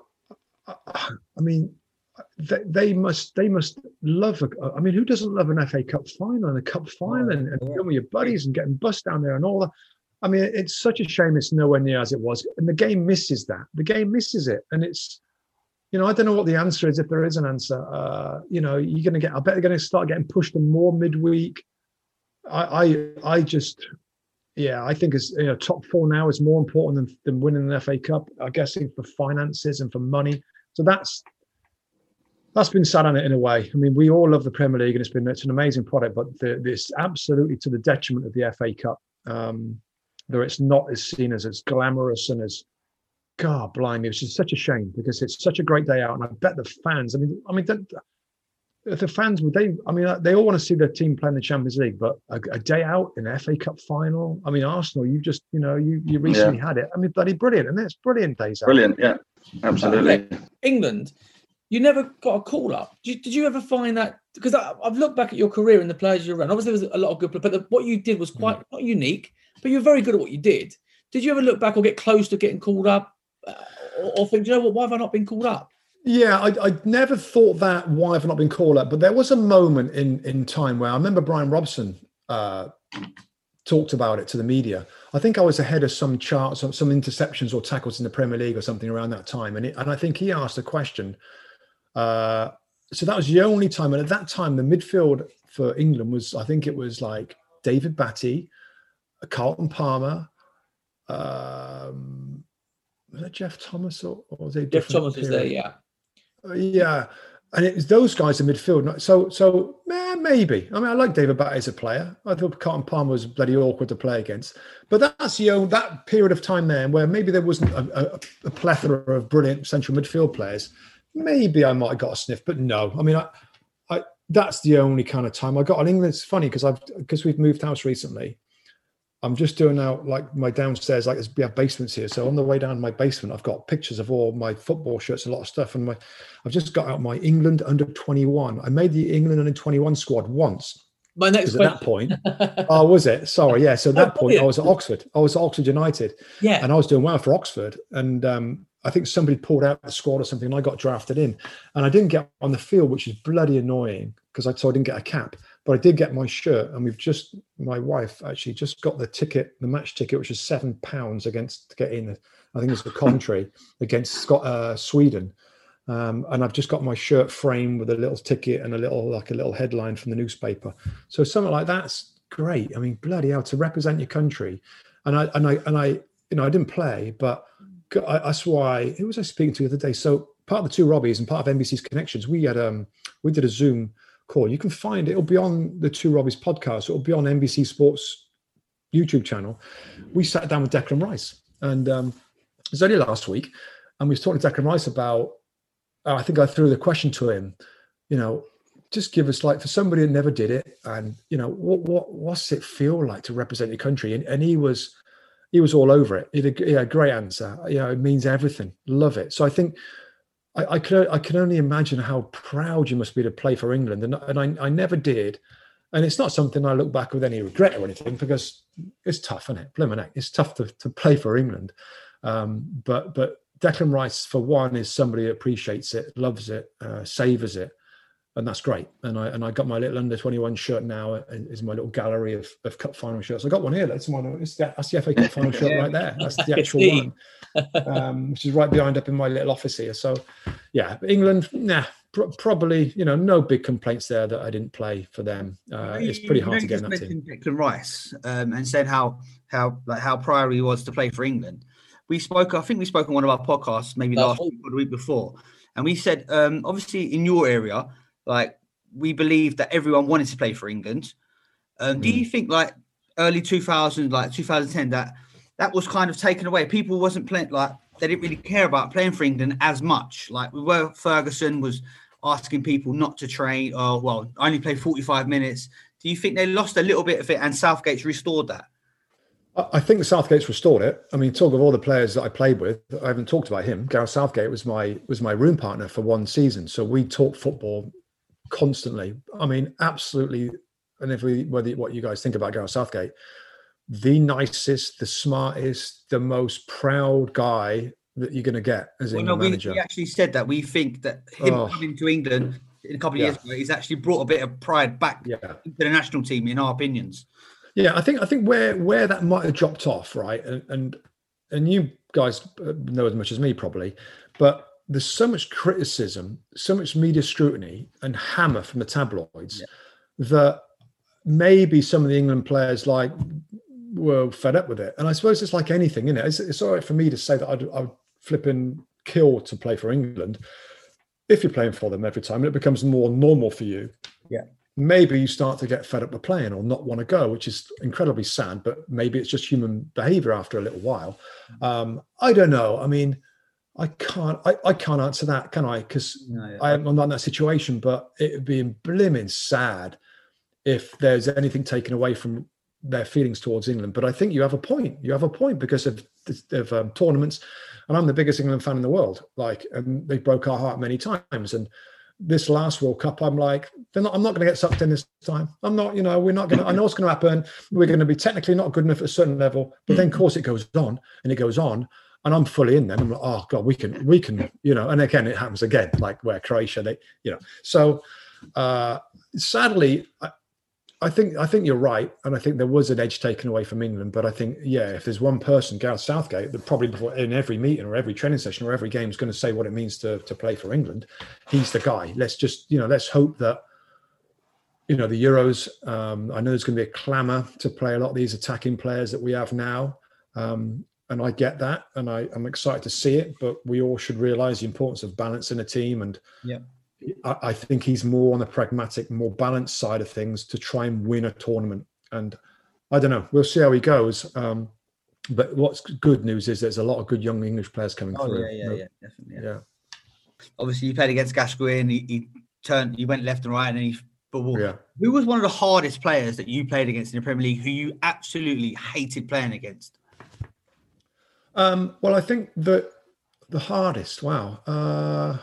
I mean, they, they must they must love. A, I mean, who doesn't love an F A Cup final and a cup final and, and going with your buddies and getting bussed down there and all that? I mean, it's such a shame it's nowhere near as it was, and the game misses that. The game misses it, and it's, you know, I don't know what the answer is if there is an answer. Uh, you know, you're going to get. I bet they're going to start getting pushed in more midweek. I, I, I just. Yeah, I think it's, you know, top four now is more important than, than winning an F A Cup, I guess, for finances and for money. So that's that's been sad on it in a way. I mean, we all love the Premier League and it's been it's an amazing product, but the, this absolutely to the detriment of the F A Cup. Um, though it's not as seen as as glamorous and as, God, blimey, it's just such a shame because it's such a great day out, and I bet the fans. I mean, I mean. If the fans would they, I mean, they all want to see their team playing the Champions League, but a, a day out in the F A Cup final. I mean, Arsenal, you've just, you know, you you recently yeah. had it. I mean, bloody brilliant, and it's brilliant days out. Brilliant, yeah, absolutely. Okay. England, you never got a call up. Did you, did you ever find that? Because I've looked back at your career and the players you ran. Obviously, there was a lot of good, but the, what you did was quite mm. not unique, but you were very good at what you did. Did you ever look back or get close to getting called up, uh, or, or think, you know what, why have I not been called up? Yeah, I, I never thought that, why have I not been called up? But there was a moment in, in time where I remember Brian Robson uh, talked about it to the media. I think I was ahead of some charts, some, some interceptions or tackles in the Premier League or something around that time. And, it, and I think he asked a question. Uh, so that was the only time. And at that time, the midfield for England was, I think it was like David Batty, Carlton Palmer, um, was that Jeff Thomas or, or was it Jeff Thomas was there, yeah. Uh, yeah, and it was those guys in midfield. So, so eh, maybe. I mean, I like David Batty as a player. I thought Carlton Palmer was bloody awkward to play against. But that's you know that period of time there where maybe there wasn't a, a, a plethora of brilliant central midfield players. Maybe I might have got a sniff, but no. I mean, I, I that's the only kind of time I got. And England, it's funny because I've because we've moved house recently. I'm just doing out like my downstairs, like we have basements here. So on the way down to my basement, I've got pictures of all my football shirts, a lot of stuff. And my, I've just got out my England under twenty-one. I made the England under twenty-one squad once. My next at that point, oh, was it? Sorry, yeah. So at that point, I was at Oxford. I was at Oxford United. Yeah. And I was doing well for Oxford. And um, I think somebody pulled out the squad or something, and I got drafted in. And I didn't get on the field, which is bloody annoying because I, so I didn't get a cap. But I did get my shirt, and we've just, my wife actually just got the ticket, the match ticket, which is seven pounds against to get in. I think it's the Coventry against Scott, uh, Sweden. Um, and I've just got my shirt framed with a little ticket and a little, like a little headline from the newspaper. So something like that's great. I mean, bloody hell, to represent your country. And I, and I, and I, you know, I didn't play, but I, that's why, who was I speaking to the other day? So part of the two Robbies and part of N B C's Connections, we had, um, we did a Zoom call. You can find it. It'll be on the Two Robbies podcast. It'll be on N B C Sports YouTube channel. We sat down with Declan Rice, and um, it was only last week, and we was talking to Declan Rice about. Uh, I think I threw the question to him. You know, just give us like for somebody that never did it, and you know, what what what's it feel like to represent your country? And, and he was he was all over it. He had a, he had a great answer. You know, it means everything. Love it. So I think. I, I can I can only imagine how proud you must be to play for England, and and I, I never did, and it's not something I look back with any regret or anything because it's tough, isn't it? Blimmin' heck, it's tough to, to play for England, um, but but Declan Rice for one is somebody that appreciates it, loves it, uh, savors it, and that's great. And I and I got my little under twenty-one shirt now. Is my little gallery of, of cup final shirts. I got one here. That's my it's the, that's the F A Cup final shirt right there. That's the actual one. Um, which is right behind up in my little office here. So, yeah, England, nah, pr- probably, you know, no big complaints there that I didn't play for them. Uh, it's pretty hard to get in that team. Declan Rice um, and said how how like how prior he was to play for England. We spoke, I think we spoke on one of our podcasts maybe last week or the week before, and we said um, obviously in your area, like we believe that everyone wanted to play for England. Um, mm. Do you think like early two thousands, like two thousand ten, that that was kind of taken away? People wasn't playing, like they didn't really care about playing for England as much. Like we were, Ferguson was asking people not to train, or well, only play forty-five minutes. Do you think they lost a little bit of it and Southgate's restored that? I think Southgate's restored it. I mean, talk of all the players that I played with, I haven't talked about him. Gareth Southgate was my was my room partner for one season. So we talked football constantly. I mean, absolutely. And if we, whether what you guys think about Gareth Southgate, the nicest, the smartest, the most proud guy that you're going to get as an well, no, manager. We, we actually said that we think that him oh. coming to England in a couple of yeah. years ago, he's actually brought a bit of pride back yeah. into the national team, in our opinions. Yeah, I think I think where where that might have dropped off, right, and and, and you guys know as much as me probably, but there's so much criticism, so much media scrutiny and hammer from the tabloids yeah. that maybe some of the England players like were fed up with it. And I suppose it's like anything, isn't it? It's, it's all right for me to say that I'd, I'd flipping kill to play for England if you're playing for them every time and it becomes more normal for you. Yeah. Maybe you start to get fed up with playing or not want to go, which is incredibly sad, but maybe it's just human behavior after a little while. Um, I don't know. I mean, I can't, I, I can't answer that, can I? Because no, yeah. I'm not in that situation, but it would be blimmin' sad if there's anything taken away from their feelings towards England. But I think you have a point. You have a point because of, of um, tournaments. And I'm the biggest England fan in the world. Like, and they broke our heart many times. And this last World Cup, I'm like, they're not, I'm not going to get sucked in this time. I'm not, you know, we're not going to, I know what's going to happen. We're going to be technically not good enough at a certain level, but then of course it goes on and it goes on and I'm fully in then. I'm like, oh God, we can, we can, you know, and again, it happens again, like where Croatia, they, you know, so uh, sadly, I, I think, I think you're right. And I think there was an edge taken away from England, but I think, yeah, if there's one person, Gareth Southgate, that probably before in every meeting or every training session or every game is going to say what it means to, to play for England, he's the guy. Let's just, you know, let's hope that, you know, the Euros, um, I know there's going to be a clamour to play a lot of these attacking players that we have now. Um, and I get that. And I, I'm excited to see it, but we all should realise the importance of balance in a team. And yeah. I, I think he's more on the pragmatic, more balanced side of things to try and win a tournament. And I don't know, we'll see how he goes. Um, but what's good news is there's a lot of good young English players coming oh, through. Yeah, yeah, yeah, definitely. Yeah. yeah. Obviously, you played against Gascoigne. He, he turned, he went left and right, and then he But what, yeah. who was one of the hardest players that you played against in the Premier League who you absolutely hated playing against? Um, well, I think that the hardest, wow. Uh,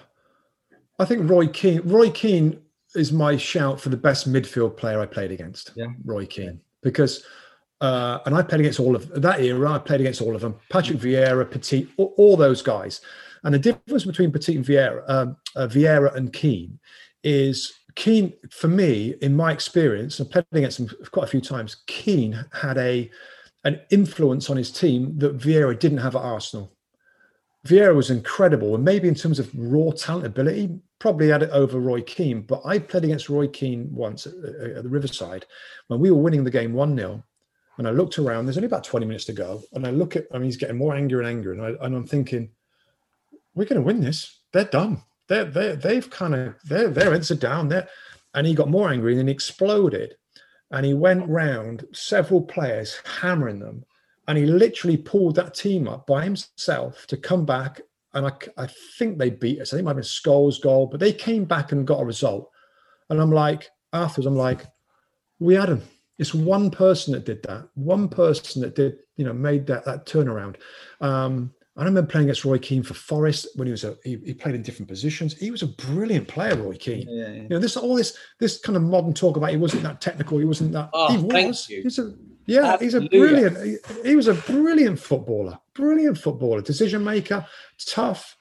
I think Roy Keane. Roy Keane is my shout for the best midfield player I played against. Yeah. Roy Keane. Because, uh, and I played against all of that era, I played against all of them. Patrick Vieira, Petit, all, all those guys. And the difference between Petit and Vieira, um, uh, Vieira and Keane is Keane, for me, in my experience, I played against him quite a few times, Keane had a an influence on his team that Vieira didn't have at Arsenal. Vieira was incredible, and maybe in terms of raw talent ability, probably had it over Roy Keane. But I played against Roy Keane once at, at the Riverside when we were winning the game one nil. And I looked around, there's only about twenty minutes to go. And I look at, I mean, he's getting more angry and angry. And, I, and I'm thinking, we're going to win this. They're done. They're, they're, they've kind of, their their heads are down there. And he got more angry and then he exploded. And he went round several players, hammering them. And he literally pulled that team up by himself to come back. And I, I think they beat us. I think it might have been Scholes' goal, but they came back and got a result. And I'm like, afterwards, I'm like, we had him. It's one person that did that. One person that did, you know, made that that turnaround. Um, I remember playing against Roy Keane for Forest when he was a he, he played in different positions. He was a brilliant player, Roy Keane. Yeah, yeah. You know, this all this this kind of modern talk about he wasn't that technical. He wasn't that. Oh, he was. thank you. He's a, yeah, Absolutely. he's a brilliant. He, he was a brilliant footballer. Brilliant footballer, decision maker, tough.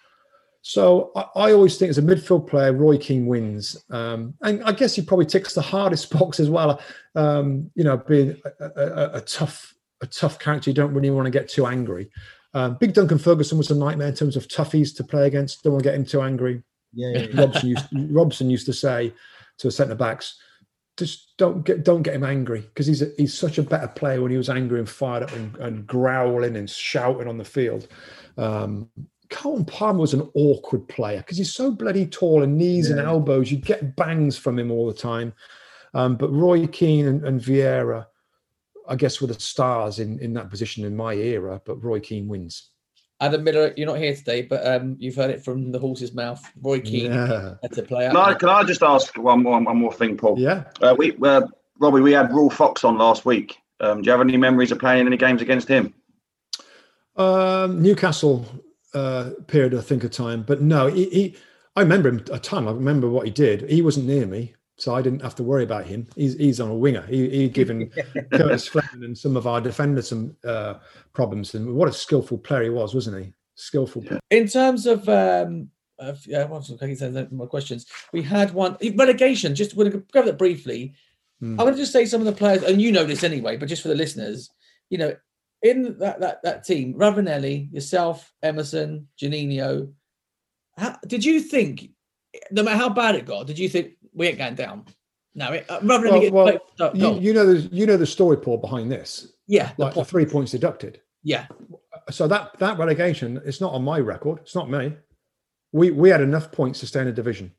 So I, I always think as a midfield player, Roy Keane wins. Um, and I guess he probably ticks the hardest box as well. Um, you know, being a, a, a tough a tough character. You don't really want to get too angry. Um, Big Duncan Ferguson was a nightmare in terms of toughies to play against. Don't want to get him too angry. Yeah, yeah, yeah. Robson, used, Robson used to say to the centre backs, just don't get don't get him angry, because he's a, he's such a better player when he was angry and fired up and, and growling and shouting on the field. Um, Carlton Palmer was an awkward player because he's so bloody tall and knees Yeah. and elbows. You get bangs from him all the time. Um, but Roy Keane and, and Vieira, I guess, were the stars in, in that position in my era, but Roy Keane wins. Adam Miller, you're not here today, but um, you've heard it from the horse's mouth. Roy Keane, Yeah. that's a player. Can I, can I just ask one more one more thing, Paul? Yeah. Uh, we, uh, Robbie, we had Raw Fox on last week. Um, do you have any memories of playing any games against him? Um, Newcastle uh, period, I think, of time. But no, he, he, I remember him a ton. I remember what he did. He wasn't near me, so I didn't have to worry about him. He's he's on a winger. He he given Curtis Fleming and some of our defenders some uh, problems. And what a skillful player he was, wasn't he? Skillful. Yeah. In terms of, um, of yeah, well, okay, so my questions. We had one relegation. Just we're going to go over that briefly. Mm. I'm going to just say some of the players, and you know this anyway, but just for the listeners, you know, in that that that team, Ravanelli, yourself, Emerson, Janino. How, did you think, no matter how bad it got, did you think we ain't going down? No, it, uh, Ravanelli Well, gets well, played, uh, you, goal. you know the you know the story, Paul, behind this. Yeah, Like the three points deducted. yeah. So that that relegation, it's not on my record. It's not me. We we had enough points to stay in a division.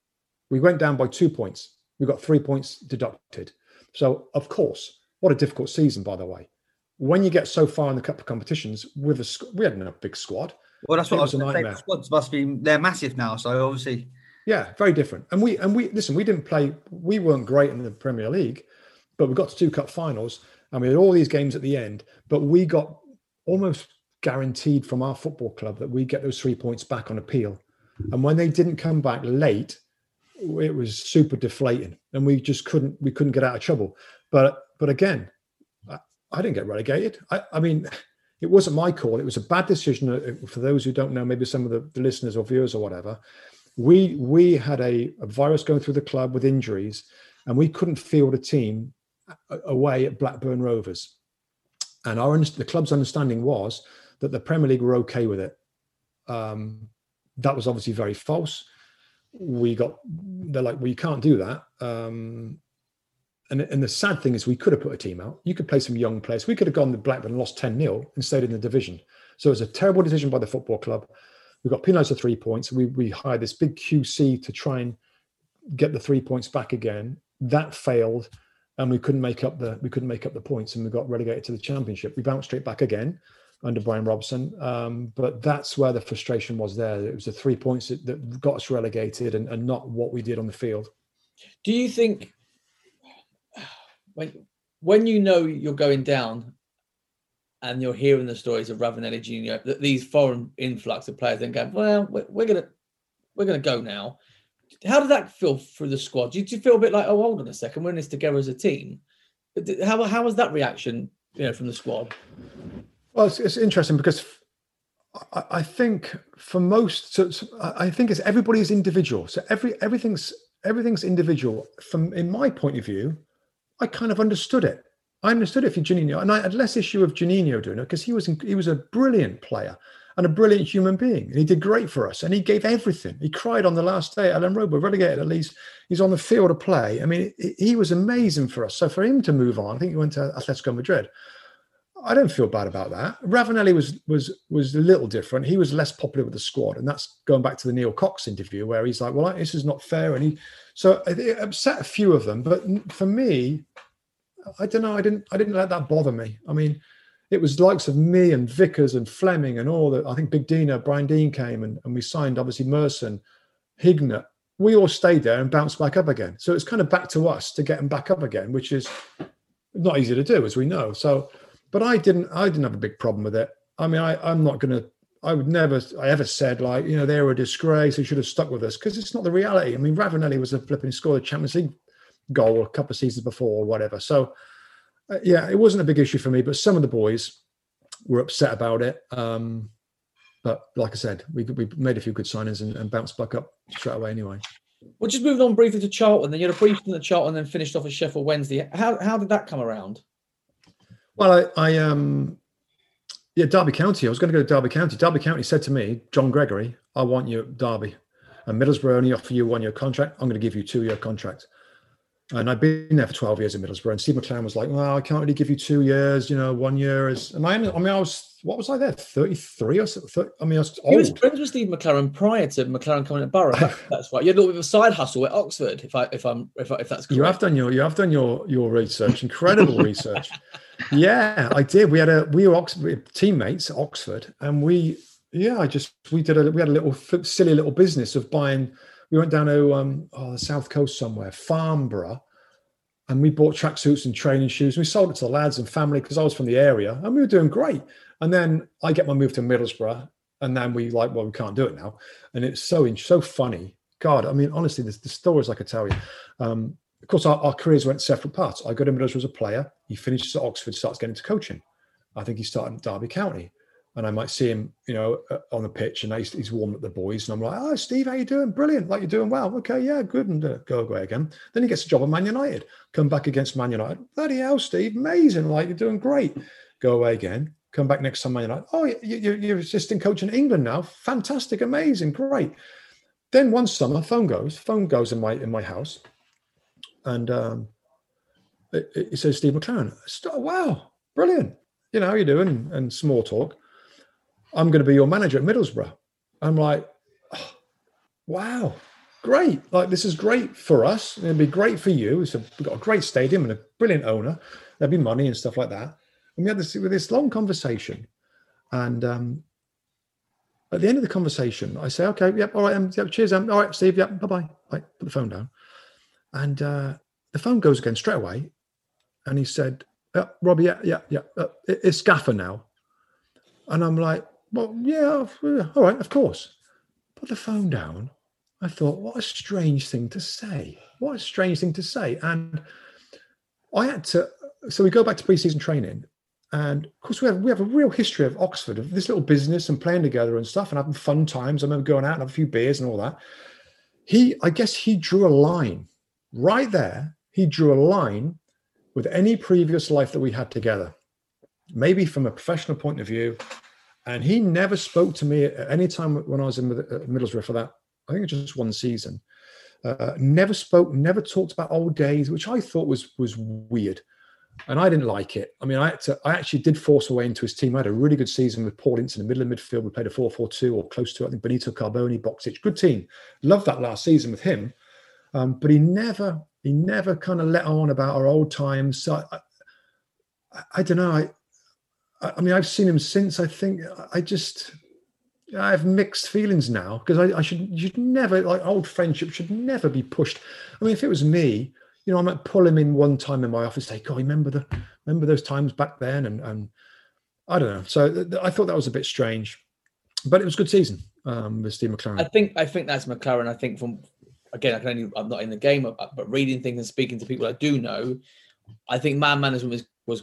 We went down by two points. We got three points deducted. So of course, what a difficult season, by the way. When you get so far in the cup of competitions with a squ- we had a big squad. Well, that's what It I was was a going to say. nightmare. The squads must be, they're massive now. So obviously, Yeah, very different. And we and we listen, we didn't play, we weren't great in the Premier League, but we got to two cup finals and we had all these games at the end, but we got almost guaranteed from our football club that we get those three points back on appeal. And when they didn't come back late, it was super deflating and we just couldn't we couldn't get out of trouble. But but again, I, I didn't get relegated. I, I mean, it wasn't my call. It was a bad decision. For those who don't know, maybe some of the, the listeners or viewers or whatever, we we had a, a virus going through the club with injuries, and we couldn't field a team away at Blackburn Rovers. And our the club's understanding was that the Premier League were okay with it. Um, that was obviously very false. We got they're like, well, you can't do that. Um, and and the sad thing is, we could have put a team out. You could play some young players. We could have gone to Blackburn and lost ten nil and stayed in the division. So it was a terrible decision by the football club. We got penalised for three points. We we hired this big Q C to try and get the three points back again. That failed, and we couldn't make up the we couldn't make up the points, and we got relegated to the Championship. We bounced straight back again under Brian Robson, um, but that's where the frustration was. There, it was the three points that, that got us relegated, and, and not what we did on the field. Do you think when when you know you're going down, and you're hearing the stories of Ravanelli Junior, that these foreign influx of players then going, well, we're, we're gonna we're gonna go now. How did that feel through the squad? Did you feel a bit like, oh, hold on a second, we're in this together as a team? How how was that reaction, you know, from the squad? Well, it's, it's interesting because I, I think for most, so, so I think it's everybody's individual. So every everything's everything's individual. From in my point of view, I kind of understood it. I understood it for Juninho, and I had less issue of Juninho doing it because he was he was a brilliant player and a brilliant human being, and he did great for us, and he gave everything. He cried on the last day at Ellen Road, we're relegated. At least he's on the field of play. I mean, he was amazing for us. So for him to move on, I think he went to Atletico Madrid. I don't feel bad about that. Ravanelli was was was a little different. He was less popular with the squad, and that's going back to the Neil Cox interview where he's like, "Well, this is not fair," and he so it upset a few of them. But for me, I don't know. I didn't. I didn't let that bother me. I mean, it was the likes of me and Vickers and Fleming and all that. I think Big Dino, Brian Dean came and, and we signed obviously Merson, Hignett. We all stayed there and bounced back up again. So it's kind of back to us to get them back up again, which is not easy to do, as we know. So, but I didn't. I didn't have a big problem with it. I mean, I, I'm not going to. I would never. I ever said like, you know, they were a disgrace. They should have stuck with us because it's not the reality. I mean, Ravanelli was a flipping scored the Champions League goal a couple of seasons before or whatever. So uh, yeah, it wasn't a big issue for me, but some of the boys were upset about it. Um, but like I said, we we made a few good signings and, and bounced back up straight away anyway. Well, just moving on briefly to Charlton. Then you had a brief in the Charlton, and then finished off at Sheffield Wednesday. How how did that come around? Well, I, I um yeah, Derby County. I was going to go to Derby County. Derby County said to me, John Gregory, I want you at Derby. And Middlesbrough only offer you one year contract. I'm going to give you a two year contract. And I'd been there for twelve years in Middlesbrough, and Steve McLaren was like, well, I can't really give you two years, you know, one year is, and I, I mean, I was, what was I there, thirty-three or something? I mean, I was old. You was friends with Steve McLaren prior to McLaren coming to Borough. That, that's right. You had a little bit of a side hustle at Oxford, if I, if I'm, if, I, if that's correct. You have done your, you have done your, your research, incredible research. Yeah, I did. We had a, we were Oxford teammates at Oxford, and we, yeah, I just, we did a, we had a little silly little business of buying, we went down to um, oh, the South Coast somewhere, Farnborough, and we bought tracksuits and training shoes. We sold it to the lads and family because I was from the area, and we were doing great. And then I get my move to Middlesbrough, and then we like, well, we can't do it now. And it's so so funny. God, I mean, honestly, the, the stories I could tell you. Um, of course, our, our careers went separate parts. I got to Middlesbrough as a player. He finishes at Oxford, starts getting into coaching. I think he started at Derby County. And I might see him, you know, on the pitch, and he's, he's warming up the boys. And I'm like, oh, Steve, how you doing? Brilliant. Like, you're doing well. Okay, yeah, good. And uh, go away again. Then he gets a job at Man United. Come back against Man United. Bloody hell, Steve, amazing. Like, you're doing great. Go away again. Come back next time, Man United. Oh, you, you, you're assistant coach in England now. Fantastic, amazing, great. Then one summer, phone goes. Phone goes in my in my house. And um, it, it says, Steve McLaren. Oh, wow, brilliant. You know, how you doing? And small talk. I'm going to be your manager at Middlesbrough. I'm like, oh, wow, great. Like, this is great for us. It'd be great for you. It's a, we've got a great stadium and a brilliant owner. There'd be money and stuff like that. And we had this, with this long conversation. And um, at the end of the conversation, I say, okay, yep, all right, um, yep, cheers, um, all right, Steve, yep, bye-bye. Like, put the phone down. And uh, the phone goes again straight away. And he said, yeah, Robbie, yeah, yeah, yeah, uh, it's Gaffer now. And I'm like, well, yeah, all right, of course. Put the phone down. I thought, what a strange thing to say. What a strange thing to say. And I had to, so we go back to pre-season training. And of course, we have we have a real history of Oxford, of this little business and playing together and stuff and having fun times. I remember going out and having a few beers and all that. He, I guess he drew a line right there. He drew a line with any previous life that we had together, maybe from a professional point of view. And he never spoke to me at any time when I was in Middlesbrough for that. I think it's just one season. Uh, never spoke, never talked about old days, which I thought was was weird. And I didn't like it. I mean, I had to, I actually did force away into his team. I had a really good season with Paul Ince in the middle of midfield. We played a four four two or close to it. I think Benito Carboni, Boxic, good team. Loved that last season with him. Um, but he never, he never kind of let on about our old times. So I, I, I don't know. I, I mean, I've seen him since. I think I just, I have mixed feelings now because I, I should, you should never, like, old friendship should never be pushed. I mean, if it was me, you know, I might pull him in one time in my office, say, God, remember the, remember those times back then? And, and I don't know. So th- th- I thought that was a bit strange, but it was a good season um, with Steve McClaren. I think, I think that's McClaren. I think from, again, I can only, I'm not in the game, but reading things and speaking to people I do know, I think man management was, was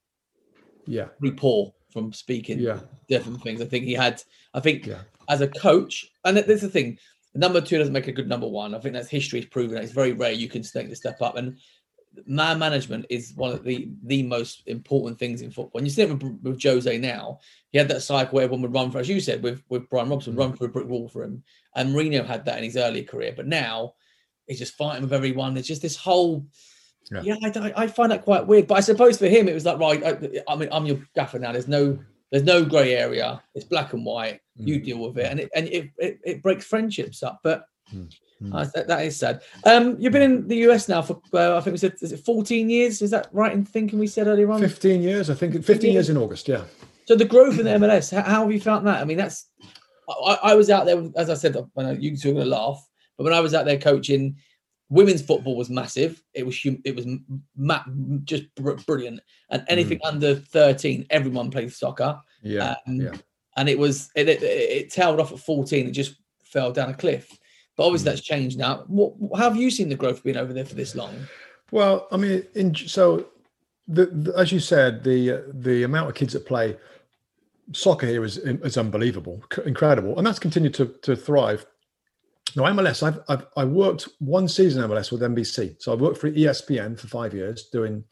yeah, pretty poor from speaking yeah. different things. I think he had, I think yeah. as a coach, and there's the thing, number two doesn't make a good number one. I think that's history has proven that it's very rare you can take the step up. And man management is one of the, the most important things in football. And you see it with, with Jose now. He had that cycle where everyone would run for, as you said, with, with Brian Robson, mm-hmm. run for a brick wall for him. And Mourinho had that in his early career. But now he's just fighting with everyone. It's just this whole... Yeah, yeah I, I find that quite weird. But I suppose for him, it was like, right, I, I mean, I'm your gaffer now. There's no there's no grey area. It's black and white. Mm. You deal with it. And it and it, it, it breaks friendships up. But mm. uh, that, that is sad. Um, you've been in the U S now for, uh, I think we said, is it fourteen years? Is that right in thinking we said earlier on? fifteen years, I think. fifteen years in August, yeah. So the growth in the M L S, how, how have you found that? I mean, that's, I, I was out there, as I said, I know you two are going to laugh, but when I was out there coaching, women's football was massive. It was it was ma- just brilliant. And anything mm. under thirteen, everyone played soccer. Yeah, um, yeah. And it was it, it, it tailed off at fourteen. It just fell down a cliff. But obviously mm. that's changed now. What, how have you seen the growth being over there for this long? Well, I mean, in, so the, the, as you said, the the amount of kids that play soccer here is is unbelievable, incredible, and that's continued to to thrive. No, M L S, I've, I've I worked one season M L S with N B C. So I worked for E S P N for five years doing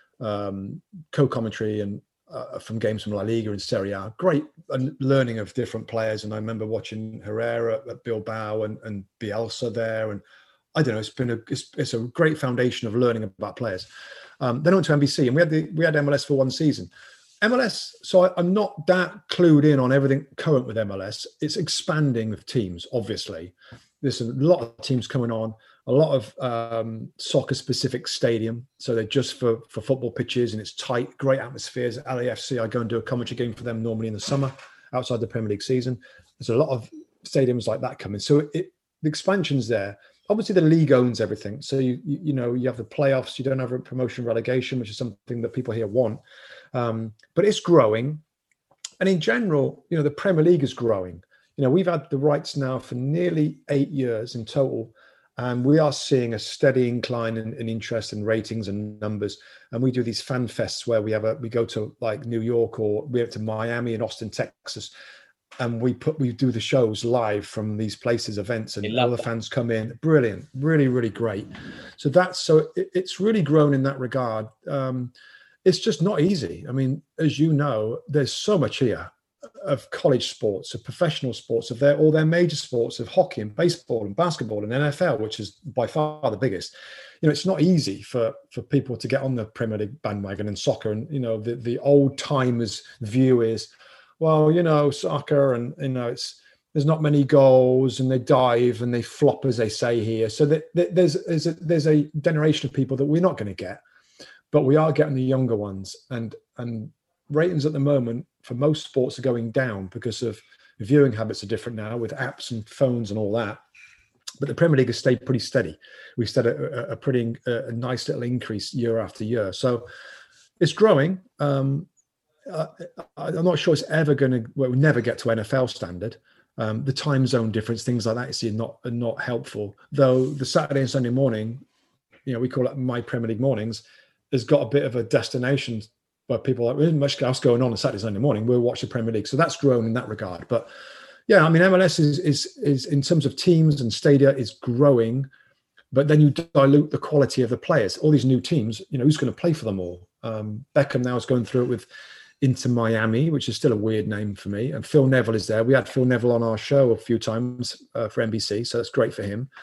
um, co-commentary and uh, from games from La Liga and Serie A. Great and learning of different players. And I remember watching Herrera at Bilbao and, and Bielsa there. And I don't know, it's been a it's, it's a great foundation of learning about players. Um, then I went to N B C and we had the we had M L S for one season. M L S, so I, I'm not that clued in on everything current with M L S. It's expanding with teams, obviously. There's a lot of teams coming on, a lot of um, soccer-specific stadium. So they're just for, for football pitches and it's tight, great atmospheres. At L A F C, I go and do a commentary game for them normally in the summer outside the Premier League season. There's a lot of stadiums like that coming. So it, the expansion's there. Obviously, the league owns everything. So, you, you you know, you have the playoffs. You don't have a promotion relegation, which is something that people here want. Um, but it's growing. And in general, you know, the Premier League is growing. You know, we've had the rights now for nearly eight years in total, and we are seeing a steady incline in, in interest and ratings and numbers. And we do these fan fests where we have a we go to like New York or we go to Miami and Austin, Texas, and we put we do the shows live from these places, events, and all the that. fans come in. Brilliant, really, really great. So that's so it, it's really grown in that regard. Um, it's just not easy. I mean, as you know, there's so much here. Of college sports, of professional sports, of their all their major sports, of hockey and baseball and basketball and N F L, which is by far the biggest. You know, it's not easy for for people to get on the Premier League bandwagon and soccer. And you know, the the old timers view is, well, you know, soccer and you know, it's there's not many goals and they dive and they flop, as they say here. So that, that there's there's a, there's a generation of people that we're not going to get, but we are getting the younger ones, and and ratings at the moment for most sports are going down because of viewing habits are different now with apps and phones and all that. But the Premier League has stayed pretty steady. We've stayed a, a pretty a nice little increase year after year. So it's growing. Um, uh, I'm not sure it's ever going to, well, we'll never get to N F L standard. Um, the time zone difference, things like that, is not, are not helpful. Though the Saturday and Sunday morning, you know, we call it My Premier League Mornings, has got a bit of a destination where people are like, there's much else going on on Saturday, Sunday morning. We'll watch the Premier League. So that's grown in that regard. But yeah, I mean, M L S is, is, is in terms of teams and stadia is growing, but then you dilute the quality of the players. All these new teams, you know, who's going to play for them all? Um, Beckham now is going through it with Inter Miami, which is still a weird name for me. And Phil Neville is there. We had Phil Neville on our show a few times uh, for N B C. So that's great for him.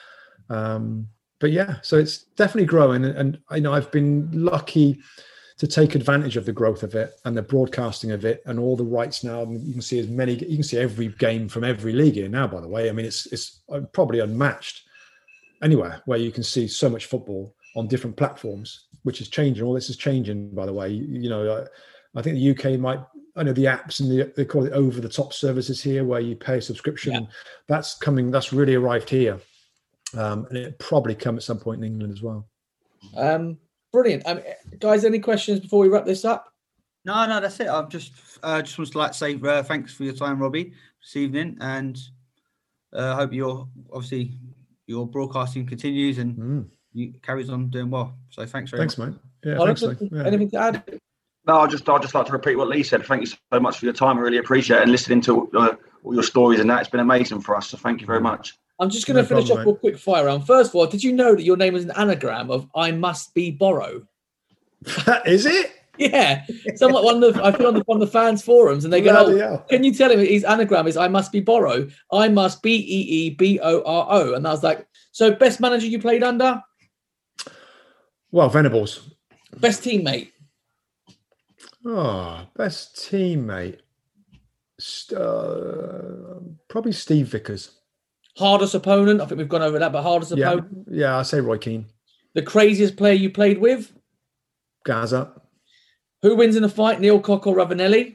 Um, but yeah, so it's definitely growing. And, and I know I've been lucky to take advantage of the growth of it and the broadcasting of it and all the rights now. I mean, you can see as many, you can see every game from every league here now, by the way. I mean, it's it's probably unmatched anywhere where you can see so much football on different platforms, which is changing. All this is changing, by the way. You, you know, I, I think the U K might, I know the apps and the, they call it over the top services here where you pay a subscription. Yeah. That's coming, that's really arrived here. Um, and it probably come at some point in England as well. Um, brilliant. Um, guys, any questions before we wrap this up? No, no, that's it. I've just uh, just want to like to say uh, thanks for your time, Robbie, this evening, and I uh, hope your obviously your broadcasting continues and mm. you carries on doing well. So thanks very thanks, much. Thanks, mate. Yeah, thanks, mate. Yeah. Anything to add? No, I just I'd just like to repeat what Lee said. Thank you so much for your time. I really appreciate it, and listening to uh, all your stories and that. It's been amazing for us. So thank you very much. I'm just going to no finish problem, off with a quick fire round. First of all, did you know that your name is an anagram of "I must be borrow"? Is it? Yeah. Someone one of the, I've been on the on the fans forums and they go, oh, "Can you tell him his anagram is I must be borrow? I must B E E B O R O." And I was like, "So best manager you played under?" Well, Venables. Best teammate. Oh, best teammate. Uh, probably Steve Vickers. Hardest opponent. I think we've gone over that, but hardest yeah. opponent. Yeah, I say Roy Keane. The craziest player you played with? Gaza. Who wins in a fight, Neil Cock or Ravanelli?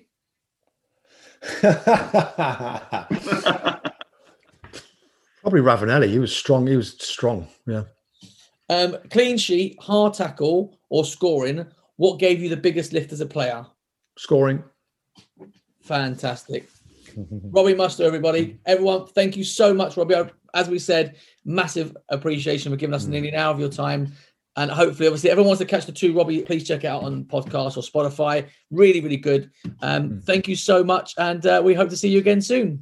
Probably Ravanelli. He was strong. He was strong. Yeah. Um, clean sheet, hard tackle, or scoring. What gave you the biggest lift as a player? Scoring. Fantastic. Robbie Mustoe, everybody. Everyone, thank you so much, Robbie. As we said, massive appreciation for giving us nearly an hour of your time. And hopefully, obviously, everyone wants to catch the two. Robbie, please check it out on podcast or Spotify. Really, really good. Um, mm. Thank you so much. And uh, we hope to see you again soon.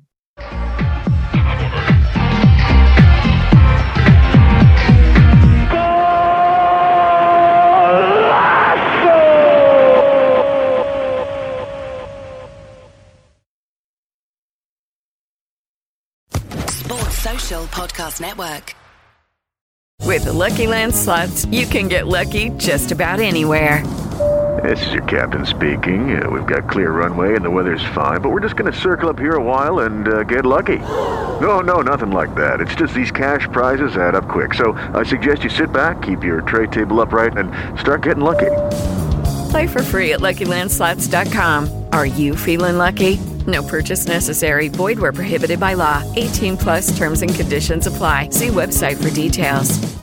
Social Podcast Network. With the Lucky Land Slots, you can get lucky just about anywhere. This is your captain speaking. Uh, we've got clear runway and the weather's fine, but we're just going to circle up here a while and uh, get lucky. No, no, nothing like that. It's just these cash prizes add up quick. So I suggest you sit back, keep your tray table upright, and start getting lucky. Play for free at Lucky Land Slots dot com. Are you feeling lucky? No purchase necessary. Void where prohibited by law. eighteen plus terms and conditions apply. See website for details.